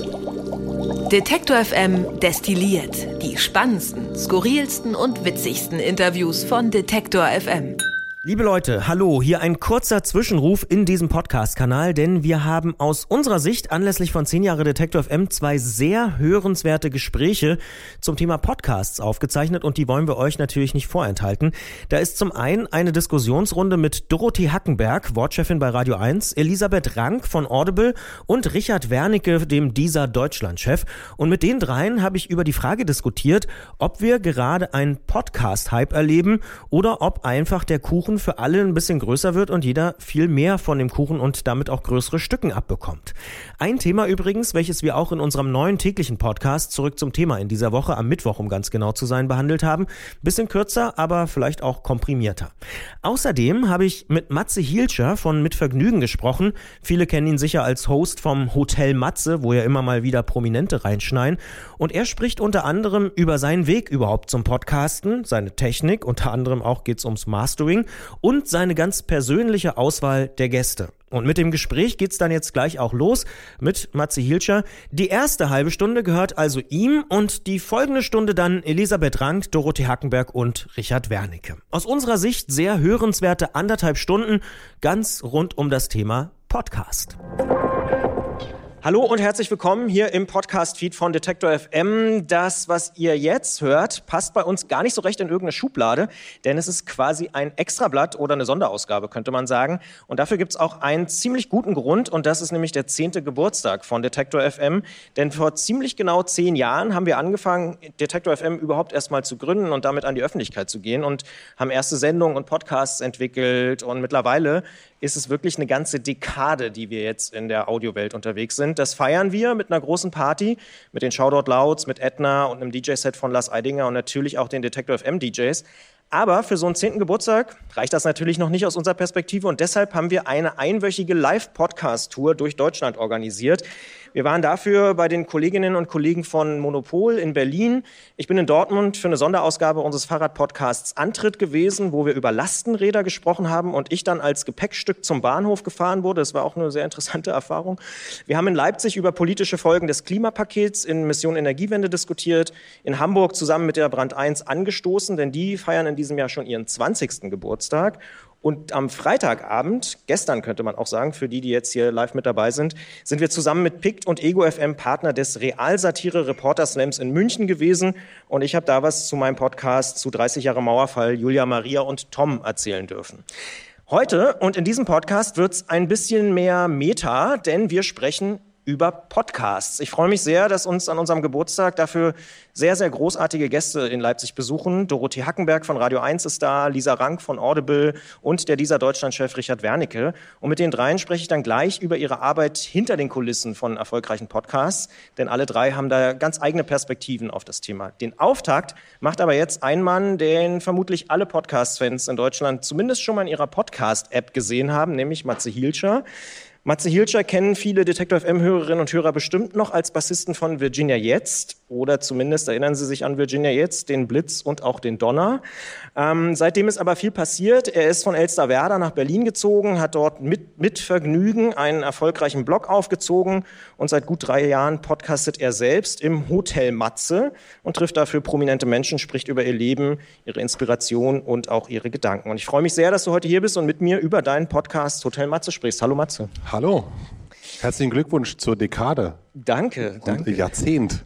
Detektor FM destilliert die spannendsten, skurrilsten und witzigsten Interviews von Detektor FM. Liebe Leute, hallo, hier ein kurzer Zwischenruf in diesem Podcast-Kanal, denn wir haben aus unserer Sicht anlässlich von 10 Jahre Detektor FM 2 sehr hörenswerte Gespräche zum Thema Podcasts aufgezeichnet und die wollen wir euch natürlich nicht vorenthalten. Da ist zum einen eine Diskussionsrunde mit Dorothee Hackenberg, Wortchefin bei Radio 1, Elisabeth Rank von Audible und Richard Wernicke, dem Deezer Deutschland-Chef. Und mit den dreien habe ich über die Frage diskutiert, ob wir gerade einen Podcast-Hype erleben oder ob einfach der Kuchen für alle ein bisschen größer wird und jeder viel mehr von dem Kuchen und damit auch größere Stücken abbekommt. Ein Thema übrigens, welches wir auch in unserem neuen täglichen Podcast Zurück zum Thema in dieser Woche, am Mittwoch, um ganz genau zu sein, behandelt haben. Bisschen kürzer, aber vielleicht auch komprimierter. Außerdem habe ich mit Matze Hilscher von Mit Vergnügen gesprochen. Viele kennen ihn sicher als Host vom Hotel Matze, wo ja immer mal wieder Prominente reinschneien. Und er spricht unter anderem über seinen Weg überhaupt zum Podcasten, seine Technik, unter anderem auch geht's ums Mastering und seine ganz persönliche Auswahl der Gäste. Und mit dem Gespräch geht's dann jetzt gleich auch los mit Matze Hilscher. Die erste halbe Stunde gehört also ihm und die folgende Stunde dann Elisabeth Rank, Dorothee Hackenberg und Richard Wernicke. Aus unserer Sicht sehr hörenswerte 1,5 Stunden, ganz rund um das Thema Podcast. Hallo und herzlich willkommen hier im Podcast-Feed von Detektor FM. Das, was ihr jetzt hört, passt bei uns gar nicht so recht in irgendeine Schublade, denn es ist quasi ein Extrablatt oder eine Sonderausgabe, könnte man sagen. Und dafür gibt es auch einen ziemlich guten Grund und das ist nämlich der 10. Geburtstag von Detektor FM. Denn vor ziemlich genau 10 Jahren haben wir angefangen, Detektor FM überhaupt erstmal zu gründen und damit an die Öffentlichkeit zu gehen und haben erste Sendungen und Podcasts entwickelt und mittlerweile ist es wirklich eine ganze Dekade, die wir jetzt in der Audiowelt unterwegs sind. Das feiern wir mit einer großen Party, mit den Shoutout Louds, mit Edna und einem DJ-Set von Lars Eidinger und natürlich auch den Detektor FM DJs. Aber für so einen 10. Geburtstag reicht das natürlich noch nicht aus unserer Perspektive und deshalb haben wir eine einwöchige Live-Podcast-Tour durch Deutschland organisiert. Wir waren dafür bei den Kolleginnen und Kollegen von Monopol in Berlin. Ich bin in Dortmund für eine Sonderausgabe unseres Fahrradpodcasts Antritt gewesen, wo wir über Lastenräder gesprochen haben und ich dann als Gepäckstück zum Bahnhof gefahren wurde. Das war auch eine sehr interessante Erfahrung. Wir haben in Leipzig über politische Folgen des Klimapakets in Mission Energiewende diskutiert, in Hamburg zusammen mit der Brand 1 angestoßen, denn die feiern in diesem Jahr schon ihren 20. Geburtstag. Und am Freitagabend, gestern könnte man auch sagen, für die jetzt hier live mit dabei sind, sind wir zusammen mit PICT und Ego FM Partner des Realsatire-Reporter-Slams in München gewesen. Und ich habe da was zu meinem Podcast zu 30 Jahre Mauerfall, Julia, Maria und Tom erzählen dürfen. Heute und in diesem Podcast wird's ein bisschen mehr Meta, denn wir sprechen über Podcasts. Ich freue mich sehr, dass uns an unserem Geburtstag dafür sehr, sehr großartige Gäste in Leipzig besuchen. Dorothee Hackenberg von Radio 1 ist da, Lisa Rank von Audible und der Deezer Deutschland-Chef Richard Wernicke. Und mit den dreien spreche ich dann gleich über ihre Arbeit hinter den Kulissen von erfolgreichen Podcasts, denn alle drei haben da ganz eigene Perspektiven auf das Thema. Den Auftakt macht aber jetzt ein Mann, den vermutlich alle Podcast-Fans in Deutschland zumindest schon mal in ihrer Podcast-App gesehen haben, nämlich Matze Hilscher. Matze Hilscher kennen viele Detektor FM-Hörerinnen und Hörer bestimmt noch als Bassisten von Virginia Jetzt oder zumindest erinnern sie sich an Virginia Jetzt, den Blitz und auch den Donner. Seitdem ist aber viel passiert. Er ist von Elsterwerda nach Berlin gezogen, hat dort mit Vergnügen einen erfolgreichen Blog aufgezogen und seit gut 3 Jahren podcastet er selbst im Hotel Matze und trifft dafür prominente Menschen, spricht über ihr Leben, ihre Inspiration und auch ihre Gedanken. Und ich freue mich sehr, dass du heute hier bist und mit mir über deinen Podcast Hotel Matze sprichst. Hallo Matze. Hallo, herzlichen Glückwunsch zur Dekade. Danke. Jahrzehnt.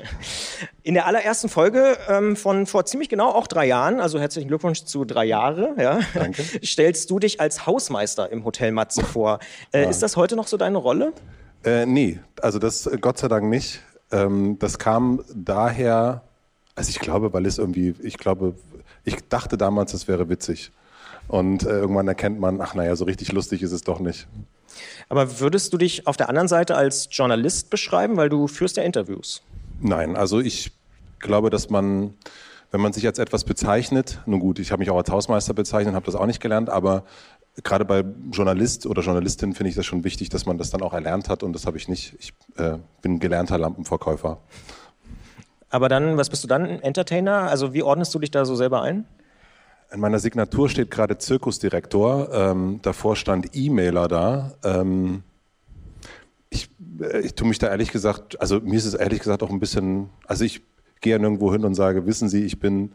In der allerersten Folge von vor ziemlich genau auch 3 Jahren, also herzlichen Glückwunsch zu 3 Jahre, ja, Danke. Stellst du dich als Hausmeister im Hotel Matze vor. Ist das heute noch so deine Rolle? Nee, also das Gott sei Dank nicht. Das kam daher, also ich glaube, ich dachte damals, das wäre witzig. Und irgendwann erkennt man, ach naja, so richtig lustig ist es doch nicht. Aber würdest du dich auf der anderen Seite als Journalist beschreiben, weil du führst ja Interviews? Nein, also ich glaube, dass man, wenn man sich als etwas bezeichnet, nun gut, ich habe mich auch als Hausmeister bezeichnet, habe das auch nicht gelernt, aber gerade bei Journalist oder Journalistin finde ich das schon wichtig, dass man das dann auch erlernt hat und das habe ich nicht. Ich bin gelernter Lampenverkäufer. Aber dann, was bist du dann, Entertainer? Also wie ordnest du dich da so selber ein? In meiner Signatur steht gerade Zirkusdirektor, davor stand E-Mailer da. Ich ich tue mich da ehrlich gesagt, also mir ist es ehrlich gesagt auch ein bisschen, also ich gehe ja nirgendwo hin und sage, wissen Sie, ich bin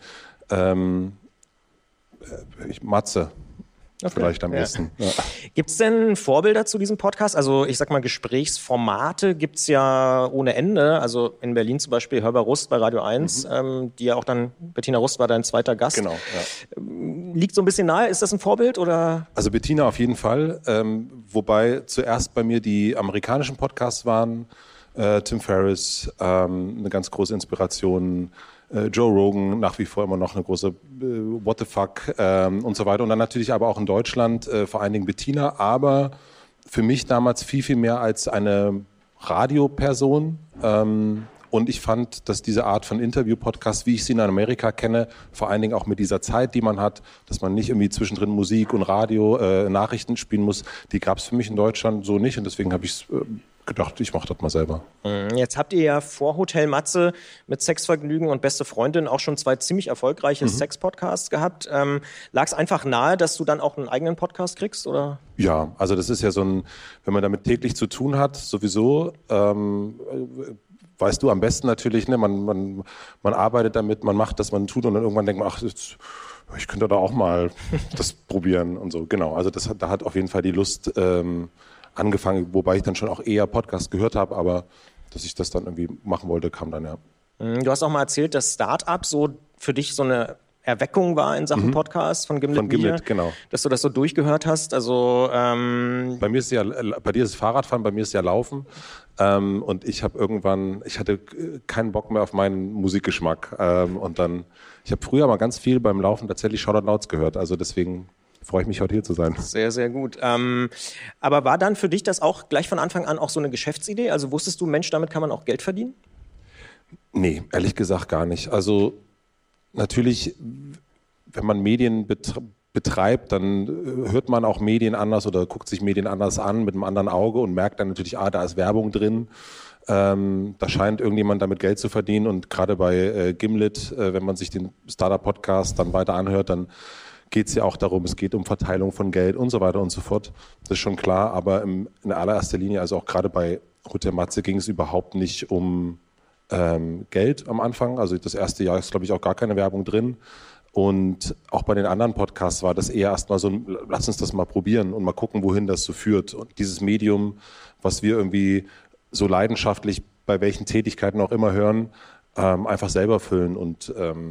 Matze. Okay. Vielleicht am besten. Ja. Gibt es denn Vorbilder zu diesem Podcast? Also ich sag mal, Gesprächsformate gibt es ja ohne Ende. Also in Berlin zum Beispiel Hörbar Rust bei Radio 1, die ja auch dann, Bettina Rust war dein zweiter Gast. Genau. Ja. Liegt so ein bisschen nahe, ist das ein Vorbild? Oder? Also Bettina auf jeden Fall, wobei zuerst bei mir die amerikanischen Podcasts waren, Tim Ferriss, eine ganz große Inspiration, Joe Rogan, nach wie vor immer noch eine große What the fuck und so weiter. Und dann natürlich aber auch in Deutschland vor allen Dingen Bettina, aber für mich damals viel, viel mehr als eine Radioperson. Und ich fand, dass diese Art von Interview-Podcast, wie ich sie in Amerika kenne, vor allen Dingen auch mit dieser Zeit, die man hat, dass man nicht irgendwie zwischendrin Musik und Radio, Nachrichten spielen muss, die gab es für mich in Deutschland so nicht. Und deswegen habe ich gedacht, ich mache das mal selber. Jetzt habt ihr ja vor Hotel Matze mit Sexvergnügen und Beste Freundin auch schon 2 ziemlich erfolgreiche Sex-Podcasts gehabt. Lag es einfach nahe, dass du dann auch einen eigenen Podcast kriegst, oder? Ja, also das ist ja so ein, wenn man damit täglich zu tun hat, sowieso, weißt du am besten natürlich, ne? Man arbeitet damit, man macht das, man tut und dann irgendwann denkt man, ach, jetzt, ich könnte da auch mal das probieren und so. Genau, also da hat auf jeden Fall die Lust angefangen, wobei ich dann schon auch eher Podcast gehört habe, aber dass ich das dann irgendwie machen wollte, kam dann ja. Du hast auch mal erzählt, dass Start-up so für dich so eine Erweckung war in Sachen Podcast von Gimlet. Von Gimlet, genau. Dass du das so durchgehört hast. Also bei mir ist ja, bei dir ist Fahrradfahren, bei mir ist ja Laufen. Und ich hatte keinen Bock mehr auf meinen Musikgeschmack. Und dann, ich habe früher mal ganz viel beim Laufen tatsächlich Shoutout Louds gehört. Also deswegen freue ich mich, heute hier zu sein. Sehr, sehr gut. Aber war dann für dich das auch gleich von Anfang an auch so eine Geschäftsidee? Also wusstest du, Mensch, damit kann man auch Geld verdienen? Nee, ehrlich gesagt gar nicht. Also natürlich, wenn man Medien betreibt, dann hört man auch Medien anders oder guckt sich Medien anders an mit einem anderen Auge und merkt dann natürlich, da ist Werbung drin. Da scheint irgendjemand damit Geld zu verdienen. Und gerade bei Gimlet, wenn man sich den Startup-Podcast dann weiter anhört, dann geht es ja auch darum, es geht um Verteilung von Geld und so weiter und so fort. Das ist schon klar, aber in allererster Linie, also auch gerade bei Hotel Matze ging es überhaupt nicht um Geld am Anfang. Also das erste Jahr ist, glaube ich, auch gar keine Werbung drin. Und auch bei den anderen Podcasts war das eher erstmal so, lass uns das mal probieren und mal gucken, wohin das so führt. Und dieses Medium, was wir irgendwie so leidenschaftlich bei welchen Tätigkeiten auch immer hören, einfach selber füllen und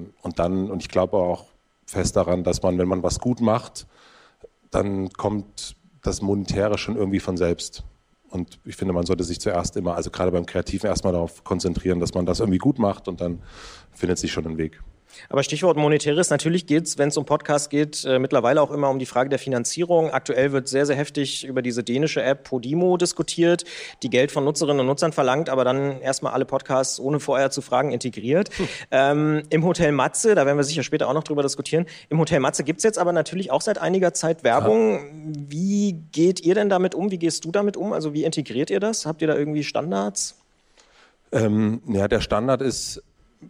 ich glaube auch fest daran, dass man, wenn man was gut macht, dann kommt das Monetäre schon irgendwie von selbst. Und ich finde, man sollte sich zuerst immer, also gerade beim Kreativen, erstmal darauf konzentrieren, dass man das irgendwie gut macht und dann findet sich schon ein Weg. Aber Stichwort Monetäres, natürlich geht es, wenn es um Podcasts geht, mittlerweile auch immer um die Frage der Finanzierung. Aktuell wird sehr, sehr heftig über diese dänische App Podimo diskutiert, die Geld von Nutzerinnen und Nutzern verlangt, aber dann erstmal alle Podcasts ohne vorher zu fragen integriert. Im Hotel Matze, da werden wir sicher später auch noch drüber diskutieren, im Hotel Matze gibt es jetzt aber natürlich auch seit einiger Zeit Werbung. Ja. Wie geht ihr denn damit um? Wie gehst du damit um? Also wie integriert ihr das? Habt ihr da irgendwie Standards? Ja, der Standard ist...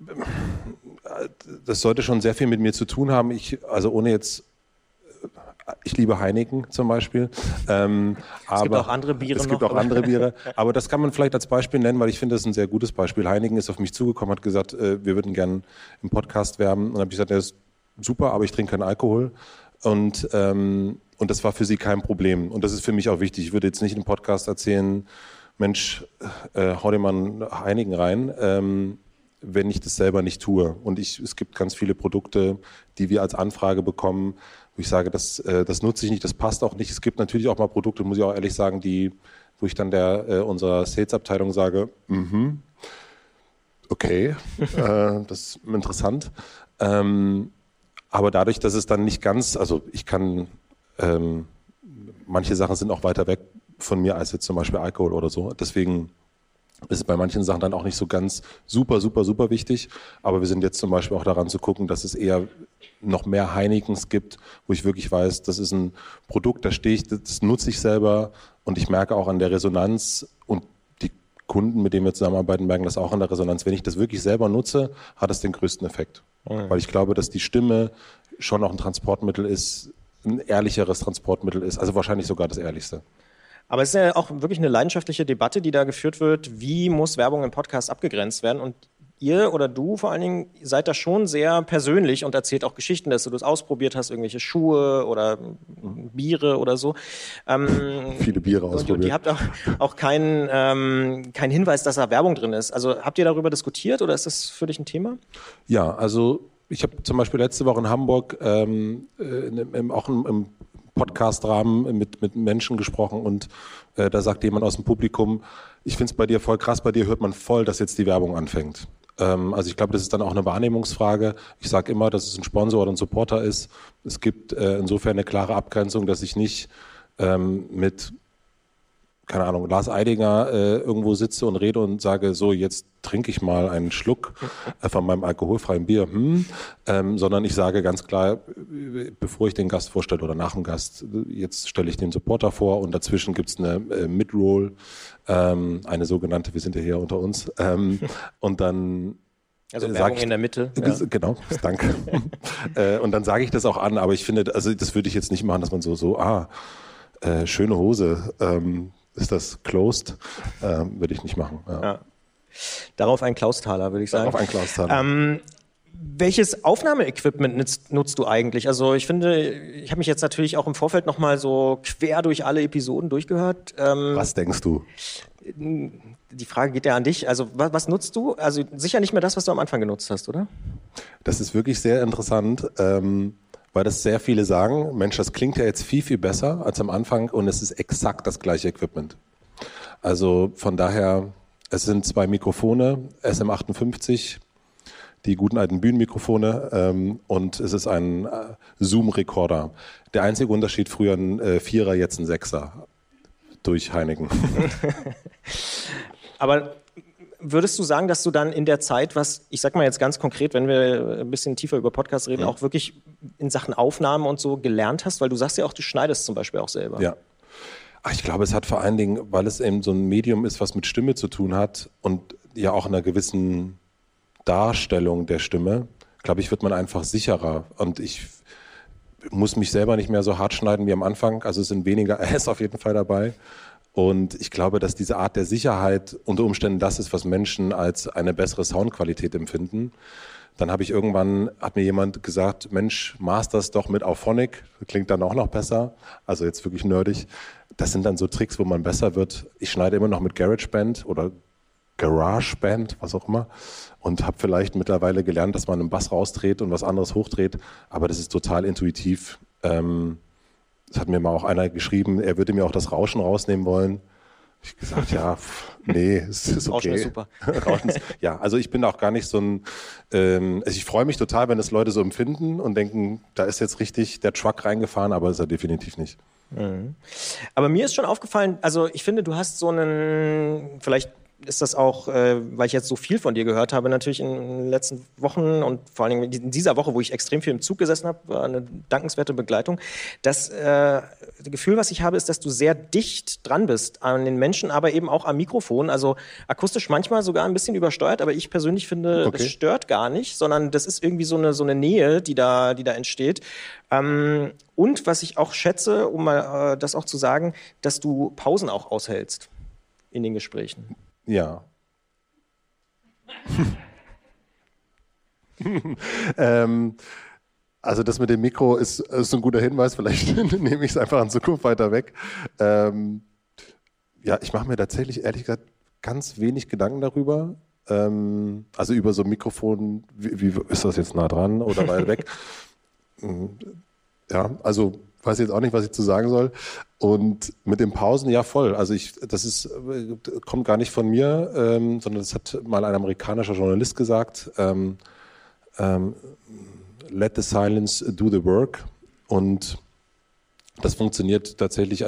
Das sollte schon sehr viel mit mir zu tun haben. Ich liebe Heineken zum Beispiel. Es gibt auch andere Biere. Es gibt auch andere Biere. Aber das kann man vielleicht als Beispiel nennen, weil ich finde, das ist ein sehr gutes Beispiel. Heineken ist auf mich zugekommen, hat gesagt, wir würden gerne im Podcast werben. Und dann habe ich gesagt, das ist super, aber ich trinke keinen Alkohol. Und das war für sie kein Problem. Und das ist für mich auch wichtig. Ich würde jetzt nicht in einem Podcast erzählen, Mensch, hau dir mal einen Heineken rein, wenn ich das selber nicht tue. Und es gibt ganz viele Produkte, die wir als Anfrage bekommen, wo ich sage, das nutze ich nicht, das passt auch nicht. Es gibt natürlich auch mal Produkte, muss ich auch ehrlich sagen, wo ich dann unserer Sales-Abteilung sage, okay, das ist interessant. Aber dadurch, dass es dann nicht ganz, also ich kann, manche Sachen sind auch weiter weg von mir als jetzt zum Beispiel Alkohol oder so. Deswegen ist es bei manchen Sachen dann auch nicht so ganz super wichtig. Aber wir sind jetzt zum Beispiel auch daran zu gucken, dass es eher noch mehr Heinekens gibt, wo ich wirklich weiß, das ist ein Produkt, da stehe ich, das nutze ich selber und ich merke auch an der Resonanz und die Kunden, mit denen wir zusammenarbeiten, merken das auch an der Resonanz. Wenn ich das wirklich selber nutze, hat es den größten Effekt. Weil ich glaube, dass die Stimme schon auch ein Transportmittel ist, ein ehrlicheres Transportmittel ist, also wahrscheinlich sogar das ehrlichste. Aber es ist ja auch wirklich eine leidenschaftliche Debatte, die da geführt wird. Wie muss Werbung im Podcast abgegrenzt werden? Und ihr oder du vor allen Dingen seid da schon sehr persönlich und erzählt auch Geschichten, dass du das ausprobiert hast, irgendwelche Schuhe oder Biere oder so. Viele Biere ausprobiert. Und ihr habt auch keinen Hinweis, dass da Werbung drin ist. Also habt ihr darüber diskutiert oder ist das für dich ein Thema? Ja, also ich habe zum Beispiel letzte Woche in Hamburg auch im Podcast-Rahmen mit Menschen gesprochen und da sagt jemand aus dem Publikum, ich finde es bei dir voll krass, bei dir hört man voll, dass jetzt die Werbung anfängt. Also ich glaube, das ist dann auch eine Wahrnehmungsfrage. Ich sage immer, dass es ein Sponsor oder ein Supporter ist. Es gibt insofern eine klare Abgrenzung, dass ich nicht mit, keine Ahnung, Lars Eidinger irgendwo sitze und rede und sage, so jetzt trinke ich mal einen Schluck von meinem alkoholfreien Bier, sondern ich sage ganz klar, bevor ich den Gast vorstelle oder nach dem Gast, jetzt stelle ich den Supporter vor und dazwischen gibt es eine Mid-Roll, eine sogenannte, wir sind ja hier unter uns, und dann also Werbung in der Mitte. Ja. Genau, danke. Und dann sage ich das auch an, aber ich finde, also das würde ich jetzt nicht machen, dass man schöne Hose, ist das closed? Würde ich nicht machen. Ja. Ja. Darauf ein Klausthaler, würde ich sagen. Darauf ein Klausthaler. Welches Aufnahmeequipment nutzt du eigentlich? Also ich finde, ich habe mich jetzt natürlich auch im Vorfeld nochmal so quer durch alle Episoden durchgehört. Was denkst du? Die Frage geht ja an dich. Also was nutzt du? Also sicher nicht mehr das, was du am Anfang genutzt hast, oder? Das ist wirklich sehr interessant, weil das sehr viele sagen, Mensch, das klingt ja jetzt viel, viel besser als am Anfang und es ist exakt das gleiche Equipment. Also von daher, es sind 2 Mikrofone, SM58, die guten alten Bühnenmikrofone und es ist ein Zoom-Rekorder. Der einzige Unterschied, früher ein 4er, jetzt ein 6er durch Heineken. Aber würdest du sagen, dass du dann in der Zeit, ich sag mal jetzt ganz konkret, wenn wir ein bisschen tiefer über Podcasts reden, auch wirklich in Sachen Aufnahmen und so gelernt hast? Weil du sagst ja auch, du schneidest zum Beispiel auch selber. Ja. Ich glaube, es hat vor allen Dingen, weil es eben so ein Medium ist, was mit Stimme zu tun hat und ja auch einer gewissen Darstellung der Stimme, glaube ich, wird man einfach sicherer. Und ich muss mich selber nicht mehr so hart schneiden wie am Anfang. Also es sind weniger Äs auf jeden Fall dabei. Und ich glaube, dass diese Art der Sicherheit unter Umständen das ist, was Menschen als eine bessere Soundqualität empfinden. Dann hat mir jemand gesagt, Mensch, master's doch mit Auphonic. Klingt dann auch noch besser. Also jetzt wirklich nerdig. Das sind dann so Tricks, wo man besser wird. Ich schneide immer noch mit GarageBand oder GarageBand, was auch immer. Und habe vielleicht mittlerweile gelernt, dass man einen Bass rausdreht und was anderes hochdreht. Aber das ist total intuitiv. Das hat mir mal auch einer geschrieben, er würde mir auch das Rauschen rausnehmen wollen. Ich gesagt, ja, nee, es ist okay. Rauschen ist super. Ja, also ich bin auch gar nicht so ein, also ich freue mich total, wenn das Leute so empfinden und denken, da ist jetzt richtig der Truck reingefahren, aber das ist er definitiv nicht. Mhm. Aber mir ist schon aufgefallen, also ich finde, du hast so einen, vielleicht ist das auch, weil ich jetzt so viel von dir gehört habe, natürlich in den letzten Wochen und vor allen Dingen in dieser Woche, wo ich extrem viel im Zug gesessen habe, war eine dankenswerte Begleitung. Das Gefühl, was ich habe, ist, dass du sehr dicht dran bist an den Menschen, aber eben auch am Mikrofon. Also akustisch manchmal sogar ein bisschen übersteuert, aber ich persönlich finde, das stört gar nicht, sondern das ist irgendwie so eine Nähe, die da entsteht. Und was ich auch schätze, um mal das auch zu sagen, dass du Pausen auch aushältst in den Gesprächen. Ja. Also das mit dem Mikro ist ein guter Hinweis, vielleicht nehme ich es einfach in Zukunft weiter weg. Ja, ich mache mir tatsächlich ehrlich gesagt ganz wenig Gedanken darüber. Also über so ein Mikrofon, wie ist das jetzt nah dran oder weit weg? Ja, also weiß jetzt auch nicht, was ich zu sagen soll. Und mit den Pausen, ja voll. Also das kommt gar nicht von mir, sondern das hat mal ein amerikanischer Journalist gesagt. Let the silence do the work. Und das funktioniert tatsächlich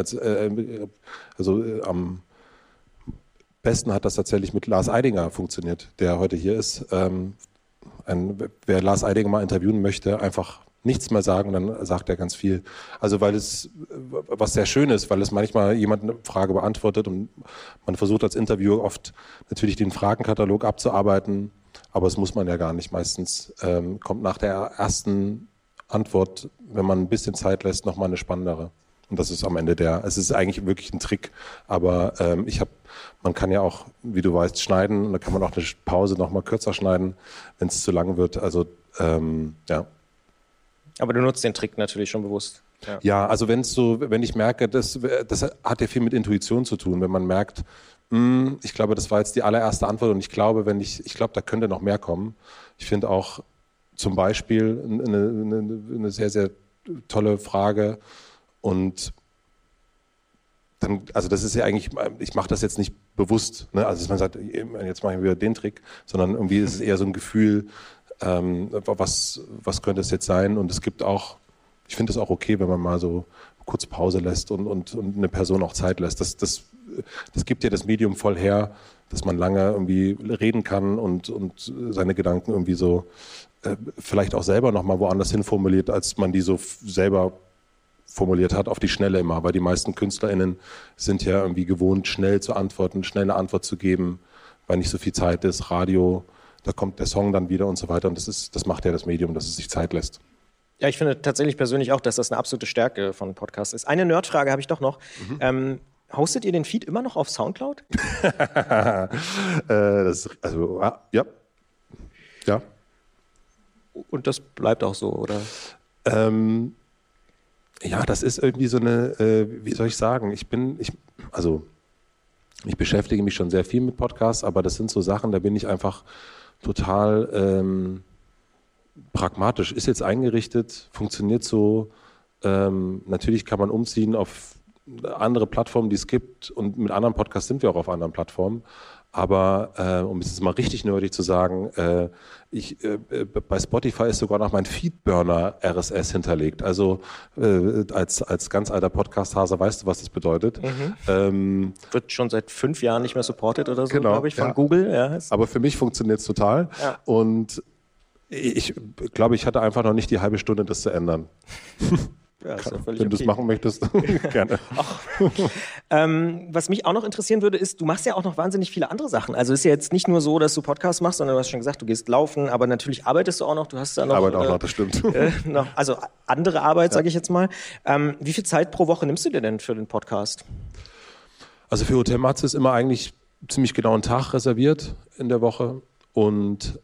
am besten hat das tatsächlich mit Lars Eidinger funktioniert, der heute hier ist. Wer Lars Eidinger mal interviewen möchte, einfach nichts mehr sagen, dann sagt er ganz viel. Also weil es was sehr schön ist, weil es manchmal jemand eine Frage beantwortet und man versucht als Interviewer oft natürlich den Fragenkatalog abzuarbeiten, aber das muss man ja gar nicht. Meistens kommt nach der ersten Antwort, wenn man ein bisschen Zeit lässt, nochmal eine spannendere. Und das ist am Ende es ist eigentlich wirklich ein Trick, aber man kann ja auch, wie du weißt, schneiden und da kann man auch eine Pause noch mal kürzer schneiden, wenn es zu lang wird. Also, ja. Aber du nutzt den Trick natürlich schon bewusst. Ja, also wenn ich merke, das hat ja viel mit Intuition zu tun, wenn man merkt, ich glaube, das war jetzt die allererste Antwort und ich glaube, da könnte noch mehr kommen. Ich finde auch zum Beispiel eine sehr, sehr tolle Frage und dann, also das ist ja eigentlich, ich mache das jetzt nicht bewusst, ne? Also dass man sagt, jetzt mache ich wieder den Trick, sondern irgendwie ist es eher so ein Gefühl, was könnte es jetzt sein? Und es gibt auch, ich finde es auch okay, wenn man mal so kurz Pause lässt und eine Person auch Zeit lässt. Das gibt ja das Medium voll her, dass man lange irgendwie reden kann und seine Gedanken irgendwie so vielleicht auch selber nochmal woanders hin formuliert, als man die so selber formuliert hat, auf die Schnelle immer. Weil die meisten KünstlerInnen sind ja irgendwie gewohnt, schnell zu antworten, schnell eine Antwort zu geben, weil nicht so viel Zeit ist, Radio, da kommt der Song dann wieder und so weiter. Und das macht ja das Medium, dass es sich Zeit lässt. Ja, ich finde tatsächlich persönlich auch, dass das eine absolute Stärke von Podcasts ist. Eine Nerdfrage habe ich doch noch. Hostet ihr den Feed immer noch auf Soundcloud? Ja. Ja. Und das bleibt auch so, oder? Ja, das ist irgendwie so eine, wie soll ich sagen, ich beschäftige mich schon sehr viel mit Podcasts, aber das sind so Sachen, da bin ich einfach total pragmatisch. Ist jetzt eingerichtet, funktioniert so. Natürlich kann man umziehen auf andere Plattformen, die es gibt und mit anderen Podcasts sind wir auch auf anderen Plattformen. Aber um es jetzt mal richtig nerdig zu sagen, bei Spotify ist sogar noch mein Feedburner RSS hinterlegt. Also als ganz alter Podcast-Hase weißt du, was das bedeutet. Wird schon seit 5 Jahren nicht mehr supported oder so, genau, glaube ich, von Google. Ja. Aber für mich funktioniert es total. Ja. Und ich glaube, ich hatte einfach noch nicht die halbe Stunde, das zu ändern. Ja, ist ja völlig wenn du es machen möchtest, gerne. Was mich auch noch interessieren würde, ist, du machst ja auch noch wahnsinnig viele andere Sachen. Also ist ja jetzt nicht nur so, dass du Podcasts machst, sondern du hast schon gesagt, du gehst laufen, aber natürlich arbeitest du auch noch. Du hast da noch Arbeit auch noch, das stimmt. Also andere Arbeit, sage ich jetzt mal. Wie viel Zeit pro Woche nimmst du dir denn für den Podcast? Also für Hotel Matze ist immer eigentlich ziemlich genau ein Tag reserviert in der Woche und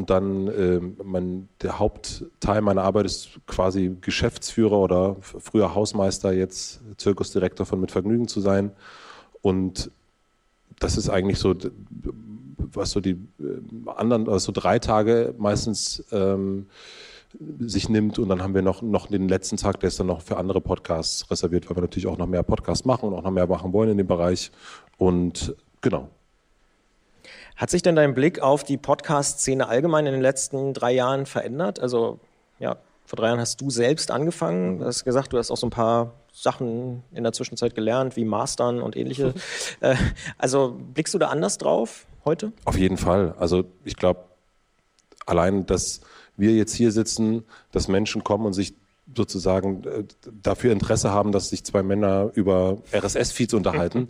dann der Hauptteil meiner Arbeit ist quasi Geschäftsführer oder früher Hausmeister, jetzt Zirkusdirektor von Mit Vergnügen zu sein. Und das ist eigentlich so, was so die anderen, also 3 Tage meistens sich nimmt. Und dann haben wir noch den letzten Tag, der ist dann noch für andere Podcasts reserviert, weil wir natürlich auch noch mehr Podcasts machen und auch noch mehr machen wollen in dem Bereich. Und genau. Hat sich denn dein Blick auf die Podcast-Szene allgemein in den letzten 3 Jahren verändert? Also ja, vor 3 Jahren hast du selbst angefangen. Du hast gesagt, du hast auch so ein paar Sachen in der Zwischenzeit gelernt, wie Mastern und ähnliche. Also blickst du da anders drauf heute? Auf jeden Fall. Also ich glaube, allein, dass wir jetzt hier sitzen, dass Menschen kommen und sich sozusagen dafür Interesse haben, dass sich 2 Männer über RSS-Feeds unterhalten,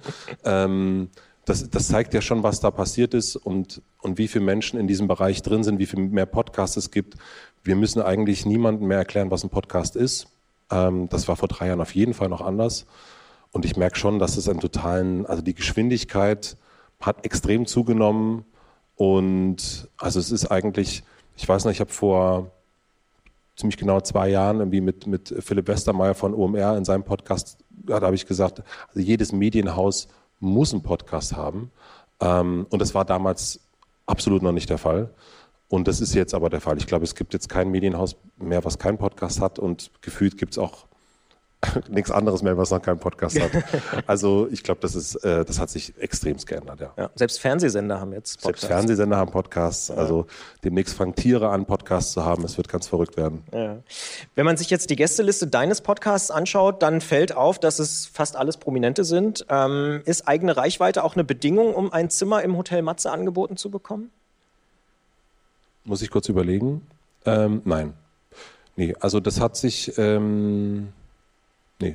das zeigt ja schon, was da passiert ist und wie viele Menschen in diesem Bereich drin sind, wie viel mehr Podcasts es gibt. Wir müssen eigentlich niemandem mehr erklären, was ein Podcast ist. Das war vor 3 Jahren auf jeden Fall noch anders. Und ich merke schon, dass es also die Geschwindigkeit hat extrem zugenommen. Und also es ist eigentlich, ich weiß noch, ich habe vor ziemlich genau 2 Jahren irgendwie mit Philipp Westermeier von OMR in seinem Podcast, da habe ich gesagt, also jedes Medienhaus muss einen Podcast haben. Und das war damals absolut noch nicht der Fall. Und das ist jetzt aber der Fall. Ich glaube, es gibt jetzt kein Medienhaus mehr, was keinen Podcast hat. Und gefühlt gibt es auch nichts anderes mehr, was noch keinen Podcast hat. Also ich glaube, das hat sich extremst geändert. Ja. Ja, selbst Fernsehsender haben jetzt Podcasts. Selbst Fernsehsender haben Podcasts. Ja. Also demnächst fangen Tiere an, Podcasts zu haben. Es wird ganz verrückt werden. Ja. Wenn man sich jetzt die Gästeliste deines Podcasts anschaut, dann fällt auf, dass es fast alles Prominente sind. Ist eigene Reichweite auch eine Bedingung, um ein Zimmer im Hotel Matze angeboten zu bekommen? Muss ich kurz überlegen. Nein. Nee, also das hat sich... Nee.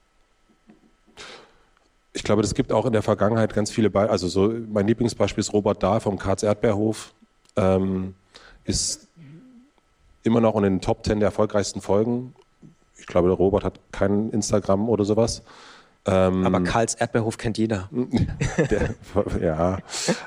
Ich glaube, es gibt auch in der Vergangenheit ganz viele Beispiele. Also so mein Lieblingsbeispiel ist Robert Dahl vom Karls Erdbeerhof. Ist immer noch in den Top 10 der erfolgreichsten Folgen ich glaube, der Robert hat kein Instagram oder sowas. Aber Karls Erdbeerhof kennt jeder. Ja.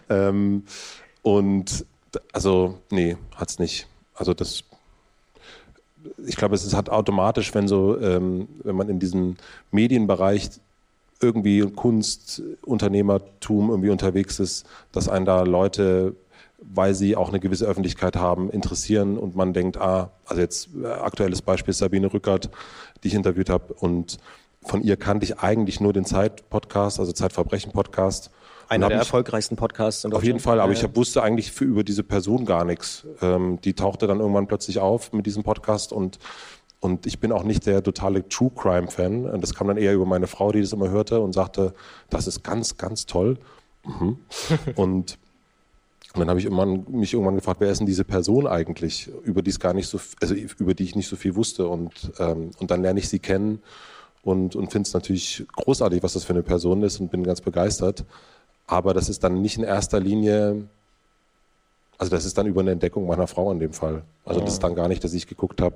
Und also, nee, hat's nicht. Also ich glaube, es hat automatisch, wenn man in diesem Medienbereich irgendwie Kunst, Unternehmertum irgendwie unterwegs ist, dass einen da Leute, weil sie auch eine gewisse Öffentlichkeit haben, interessieren und man denkt, also jetzt aktuelles Beispiel ist Sabine Rückert, die ich interviewt habe, und von ihr kannte ich eigentlich nur den Zeit-Podcast, also Zeitverbrechen-Podcast. Einer der erfolgreichsten Podcasts in Deutschland. Auf jeden Fall, aber ich wusste eigentlich über diese Person gar nichts. Die tauchte dann irgendwann plötzlich auf mit diesem Podcast und ich bin auch nicht der totale True-Crime-Fan. Das kam dann eher über meine Frau, die das immer hörte und sagte, das ist ganz, ganz toll. Mhm. Und dann habe ich mich irgendwann gefragt, wer ist denn diese Person eigentlich, über die ich nicht so viel wusste. Und dann lerne ich sie kennen und finde es natürlich großartig, was das für eine Person ist, und bin ganz begeistert. Aber das ist dann nicht in erster Linie, also das ist dann über eine Entdeckung meiner Frau in dem Fall. Also das ist dann gar nicht, dass ich geguckt habe.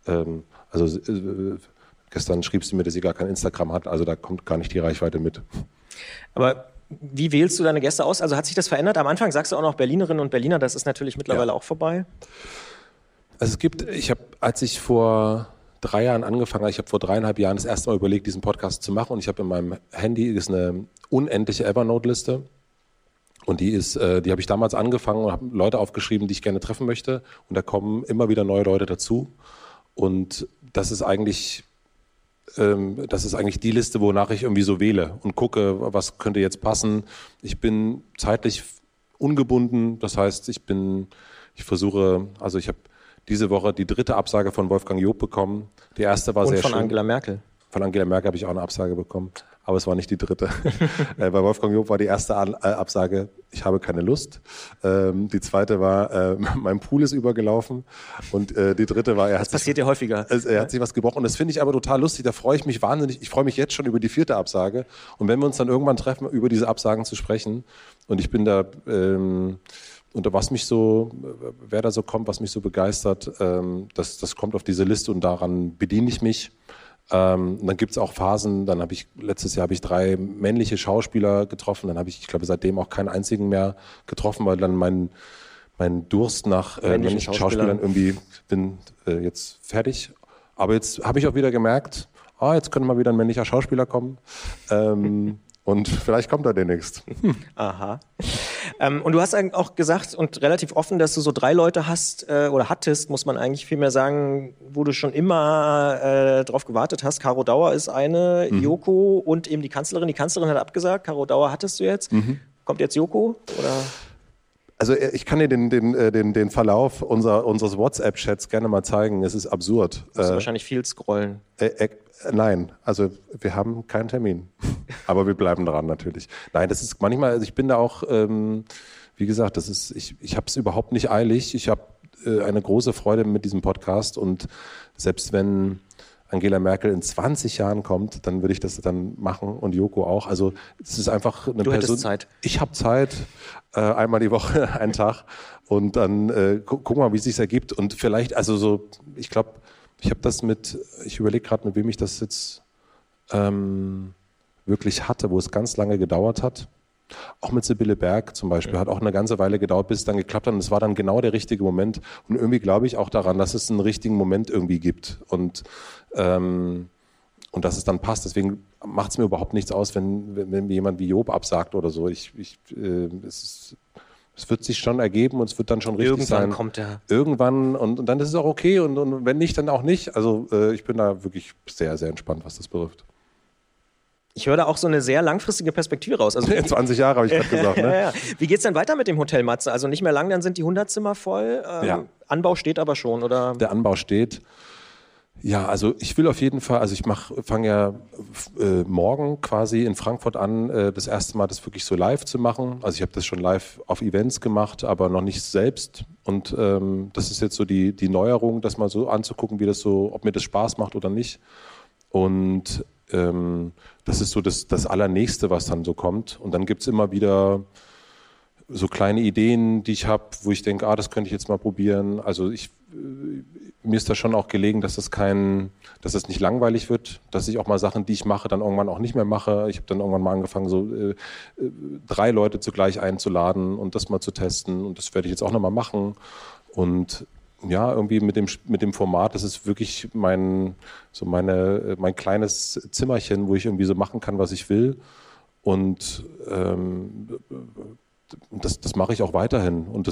Gestern schrieb sie mir, dass sie gar kein Instagram hat, also da kommt gar nicht die Reichweite mit. Aber wie wählst du deine Gäste aus? Also hat sich das verändert? Am Anfang sagst du auch noch Berlinerinnen und Berliner, das ist natürlich mittlerweile auch vorbei. Also als ich vor 3 Jahren angefangen habe, ich habe vor 3,5 Jahren das erste Mal überlegt, diesen Podcast zu machen, und ich habe in meinem Handy ist eine unendliche Evernote-Liste, und die habe ich damals angefangen und habe Leute aufgeschrieben, die ich gerne treffen möchte, und da kommen immer wieder neue Leute dazu, und das ist eigentlich die Liste, wonach ich irgendwie so wähle und gucke, was könnte jetzt passen. Ich bin zeitlich ungebunden, das heißt, ich habe diese Woche die 3. Absage von Wolfgang Job bekommen. Die erste war sehr schön. Und von Angela Merkel. Von Angela Merkel habe ich auch eine Absage bekommen, aber es war nicht die 3. Bei Wolfgang Job war die erste Absage, ich habe keine Lust. Die zweite war, mein Pool ist übergelaufen, und die 3. war, das passiert ja häufiger. Er hat sich was gebrochen, und das finde ich aber total lustig, da freue ich mich wahnsinnig. Ich freue mich jetzt schon über die 4. Absage, und wenn wir uns dann irgendwann treffen, über diese Absagen zu sprechen, und ich bin da... Und wer da so kommt, was mich so begeistert, das kommt auf diese Liste, und daran bediene ich mich. Dann gibt es auch Phasen, letztes Jahr habe ich 3 männliche Schauspieler getroffen, dann habe ich glaube, seitdem auch keinen einzigen mehr getroffen, weil dann mein Durst nach männlichen Schauspielern irgendwie, bin jetzt fertig. Aber jetzt habe ich auch wieder gemerkt, jetzt könnte mal wieder ein männlicher Schauspieler kommen. Und vielleicht kommt er demnächst. Aha. Und du hast auch gesagt und relativ offen, dass du so 3 Leute hast oder hattest, muss man eigentlich vielmehr sagen, wo du schon immer drauf gewartet hast. Caro Dauer ist eine, Joko und eben die Kanzlerin. Die Kanzlerin hat abgesagt, Caro Dauer hattest du jetzt. Kommt jetzt Joko? Oder? Also ich kann dir den Verlauf unseres WhatsApp-Chats gerne mal zeigen. Es ist absurd. Du musst wahrscheinlich viel scrollen. Nein, also wir haben keinen Termin. Aber wir bleiben dran natürlich. Nein, das ist manchmal, also ich bin da auch, wie gesagt, ich habe es überhaupt nicht eilig. Ich habe eine große Freude mit diesem Podcast, und selbst wenn Angela Merkel in 20 Jahren kommt, dann würde ich das dann machen, und Joko auch. Also es ist einfach eine Person. Du hättest Zeit. Ich habe Zeit, einmal die Woche, einen Tag, und dann gucken wir mal, wie es sich ergibt. Und vielleicht, also so, ich glaube, ich überlege gerade, mit wem ich das jetzt wirklich hatte, wo es ganz lange gedauert hat. Auch mit Sibylle Berg zum Beispiel, hat auch eine ganze Weile gedauert, bis es dann geklappt hat, und es war dann genau der richtige Moment, und irgendwie glaube ich auch daran, dass es einen richtigen Moment irgendwie gibt, und dass es dann passt. Deswegen macht es mir überhaupt nichts aus, wenn jemand wie Job absagt oder so. Es wird sich schon ergeben, und es wird dann schon richtig sein. Irgendwann kommt er. Irgendwann, und dann ist es auch okay, und wenn nicht, dann auch nicht. Also ich bin da wirklich sehr, sehr entspannt, was das betrifft. Ich höre da auch so eine sehr langfristige Perspektive raus. Also 20 Jahre habe ich gerade gesagt. Ne? Ja. Wie geht's denn weiter mit dem Hotel Matze? Also nicht mehr lang, dann sind die 100 Zimmer voll. Anbau steht aber schon, oder? Der Anbau steht. Ja, also ich will auf jeden Fall, also ich fange ja morgen quasi in Frankfurt an, das erste Mal das wirklich so live zu machen. Also ich habe das schon live auf Events gemacht, aber noch nicht selbst. Und das ist jetzt so die Neuerung, das mal so anzugucken, ob mir das Spaß macht oder nicht. Und das ist so das Allernächste, was dann so kommt. Und dann gibt es immer wieder so kleine Ideen, die ich habe, wo ich denke, das könnte ich jetzt mal probieren. Also mir ist da schon auch gelegen, dass es nicht langweilig wird, dass ich auch mal Sachen, die ich mache, dann irgendwann auch nicht mehr mache. Ich habe dann irgendwann mal angefangen, so 3 Leute zugleich einzuladen und das mal zu testen. Und das werde ich jetzt auch nochmal machen. Und ja, irgendwie mit dem Format, das ist wirklich mein kleines Zimmerchen, wo ich irgendwie so machen kann, was ich will. Und das mache ich auch weiterhin. Und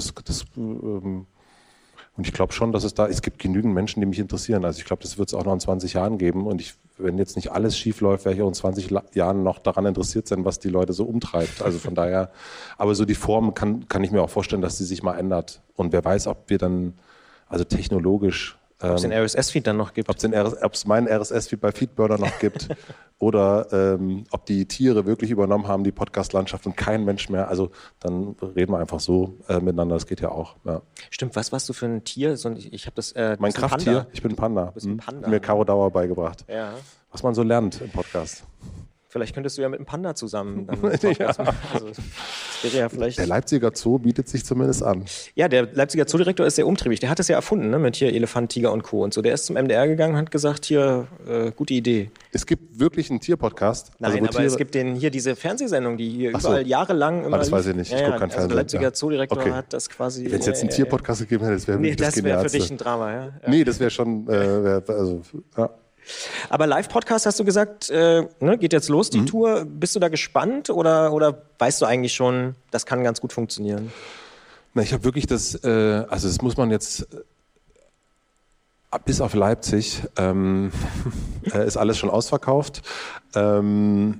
und ich glaube schon, dass es gibt genügend Menschen, die mich interessieren. Also ich glaube, das wird es auch noch in 20 Jahren geben. Und wenn jetzt nicht alles schief läuft, werde ich auch in 20 Jahren noch daran interessiert sein, was die Leute so umtreibt. Also von daher, aber so die Form kann ich mir auch vorstellen, dass sie sich mal ändert. Und wer weiß, ob wir dann, also technologisch, ob es den RSS-Feed dann noch gibt. Ob es meinen RSS-Feed bei Feedburner noch gibt oder ob die Tiere wirklich übernommen haben, die Podcast-Landschaft und kein Mensch mehr. Also dann reden wir einfach so miteinander, das geht ja auch. Ja. Stimmt, was warst du für ein Tier? Ich habe das. Mein Krafttier? Panda. Ich bin ein Panda. Du bist ein Panda. Hat mir Caro Dauer beigebracht. Ja. Was man so lernt im Podcast. Vielleicht könntest du ja mit einem Panda zusammen dann Podcast machen. Also, das wäre ja vielleicht. Der Leipziger Zoo bietet sich zumindest an. Ja, der Leipziger Zoodirektor ist sehr umtriebig. Der hat es ja erfunden, ne? Mit hier Elefant, Tiger und Co. und so. Der ist zum MDR gegangen und hat gesagt, hier, gute Idee. Es gibt wirklich einen Tierpodcast. Nein, aber es gibt diese Fernsehsendung, die hier überall jahrelang immer das weiß ich nicht. Ich gucke kein Fernsehen. Der Leipziger Zoodirektor hat das quasi. Wenn es jetzt einen Tierpodcast gegeben hätte, das wäre wirklich das Genialste. Das wäre für dich ein Drama, ja? Nee, das wäre schon, ja. Aber Live-Podcast hast du gesagt, geht jetzt los, die Tour. Bist du da gespannt oder weißt du eigentlich schon, das kann ganz gut funktionieren? Na, ich habe wirklich das muss man jetzt, bis auf Leipzig, ist alles schon ausverkauft. Deswegen,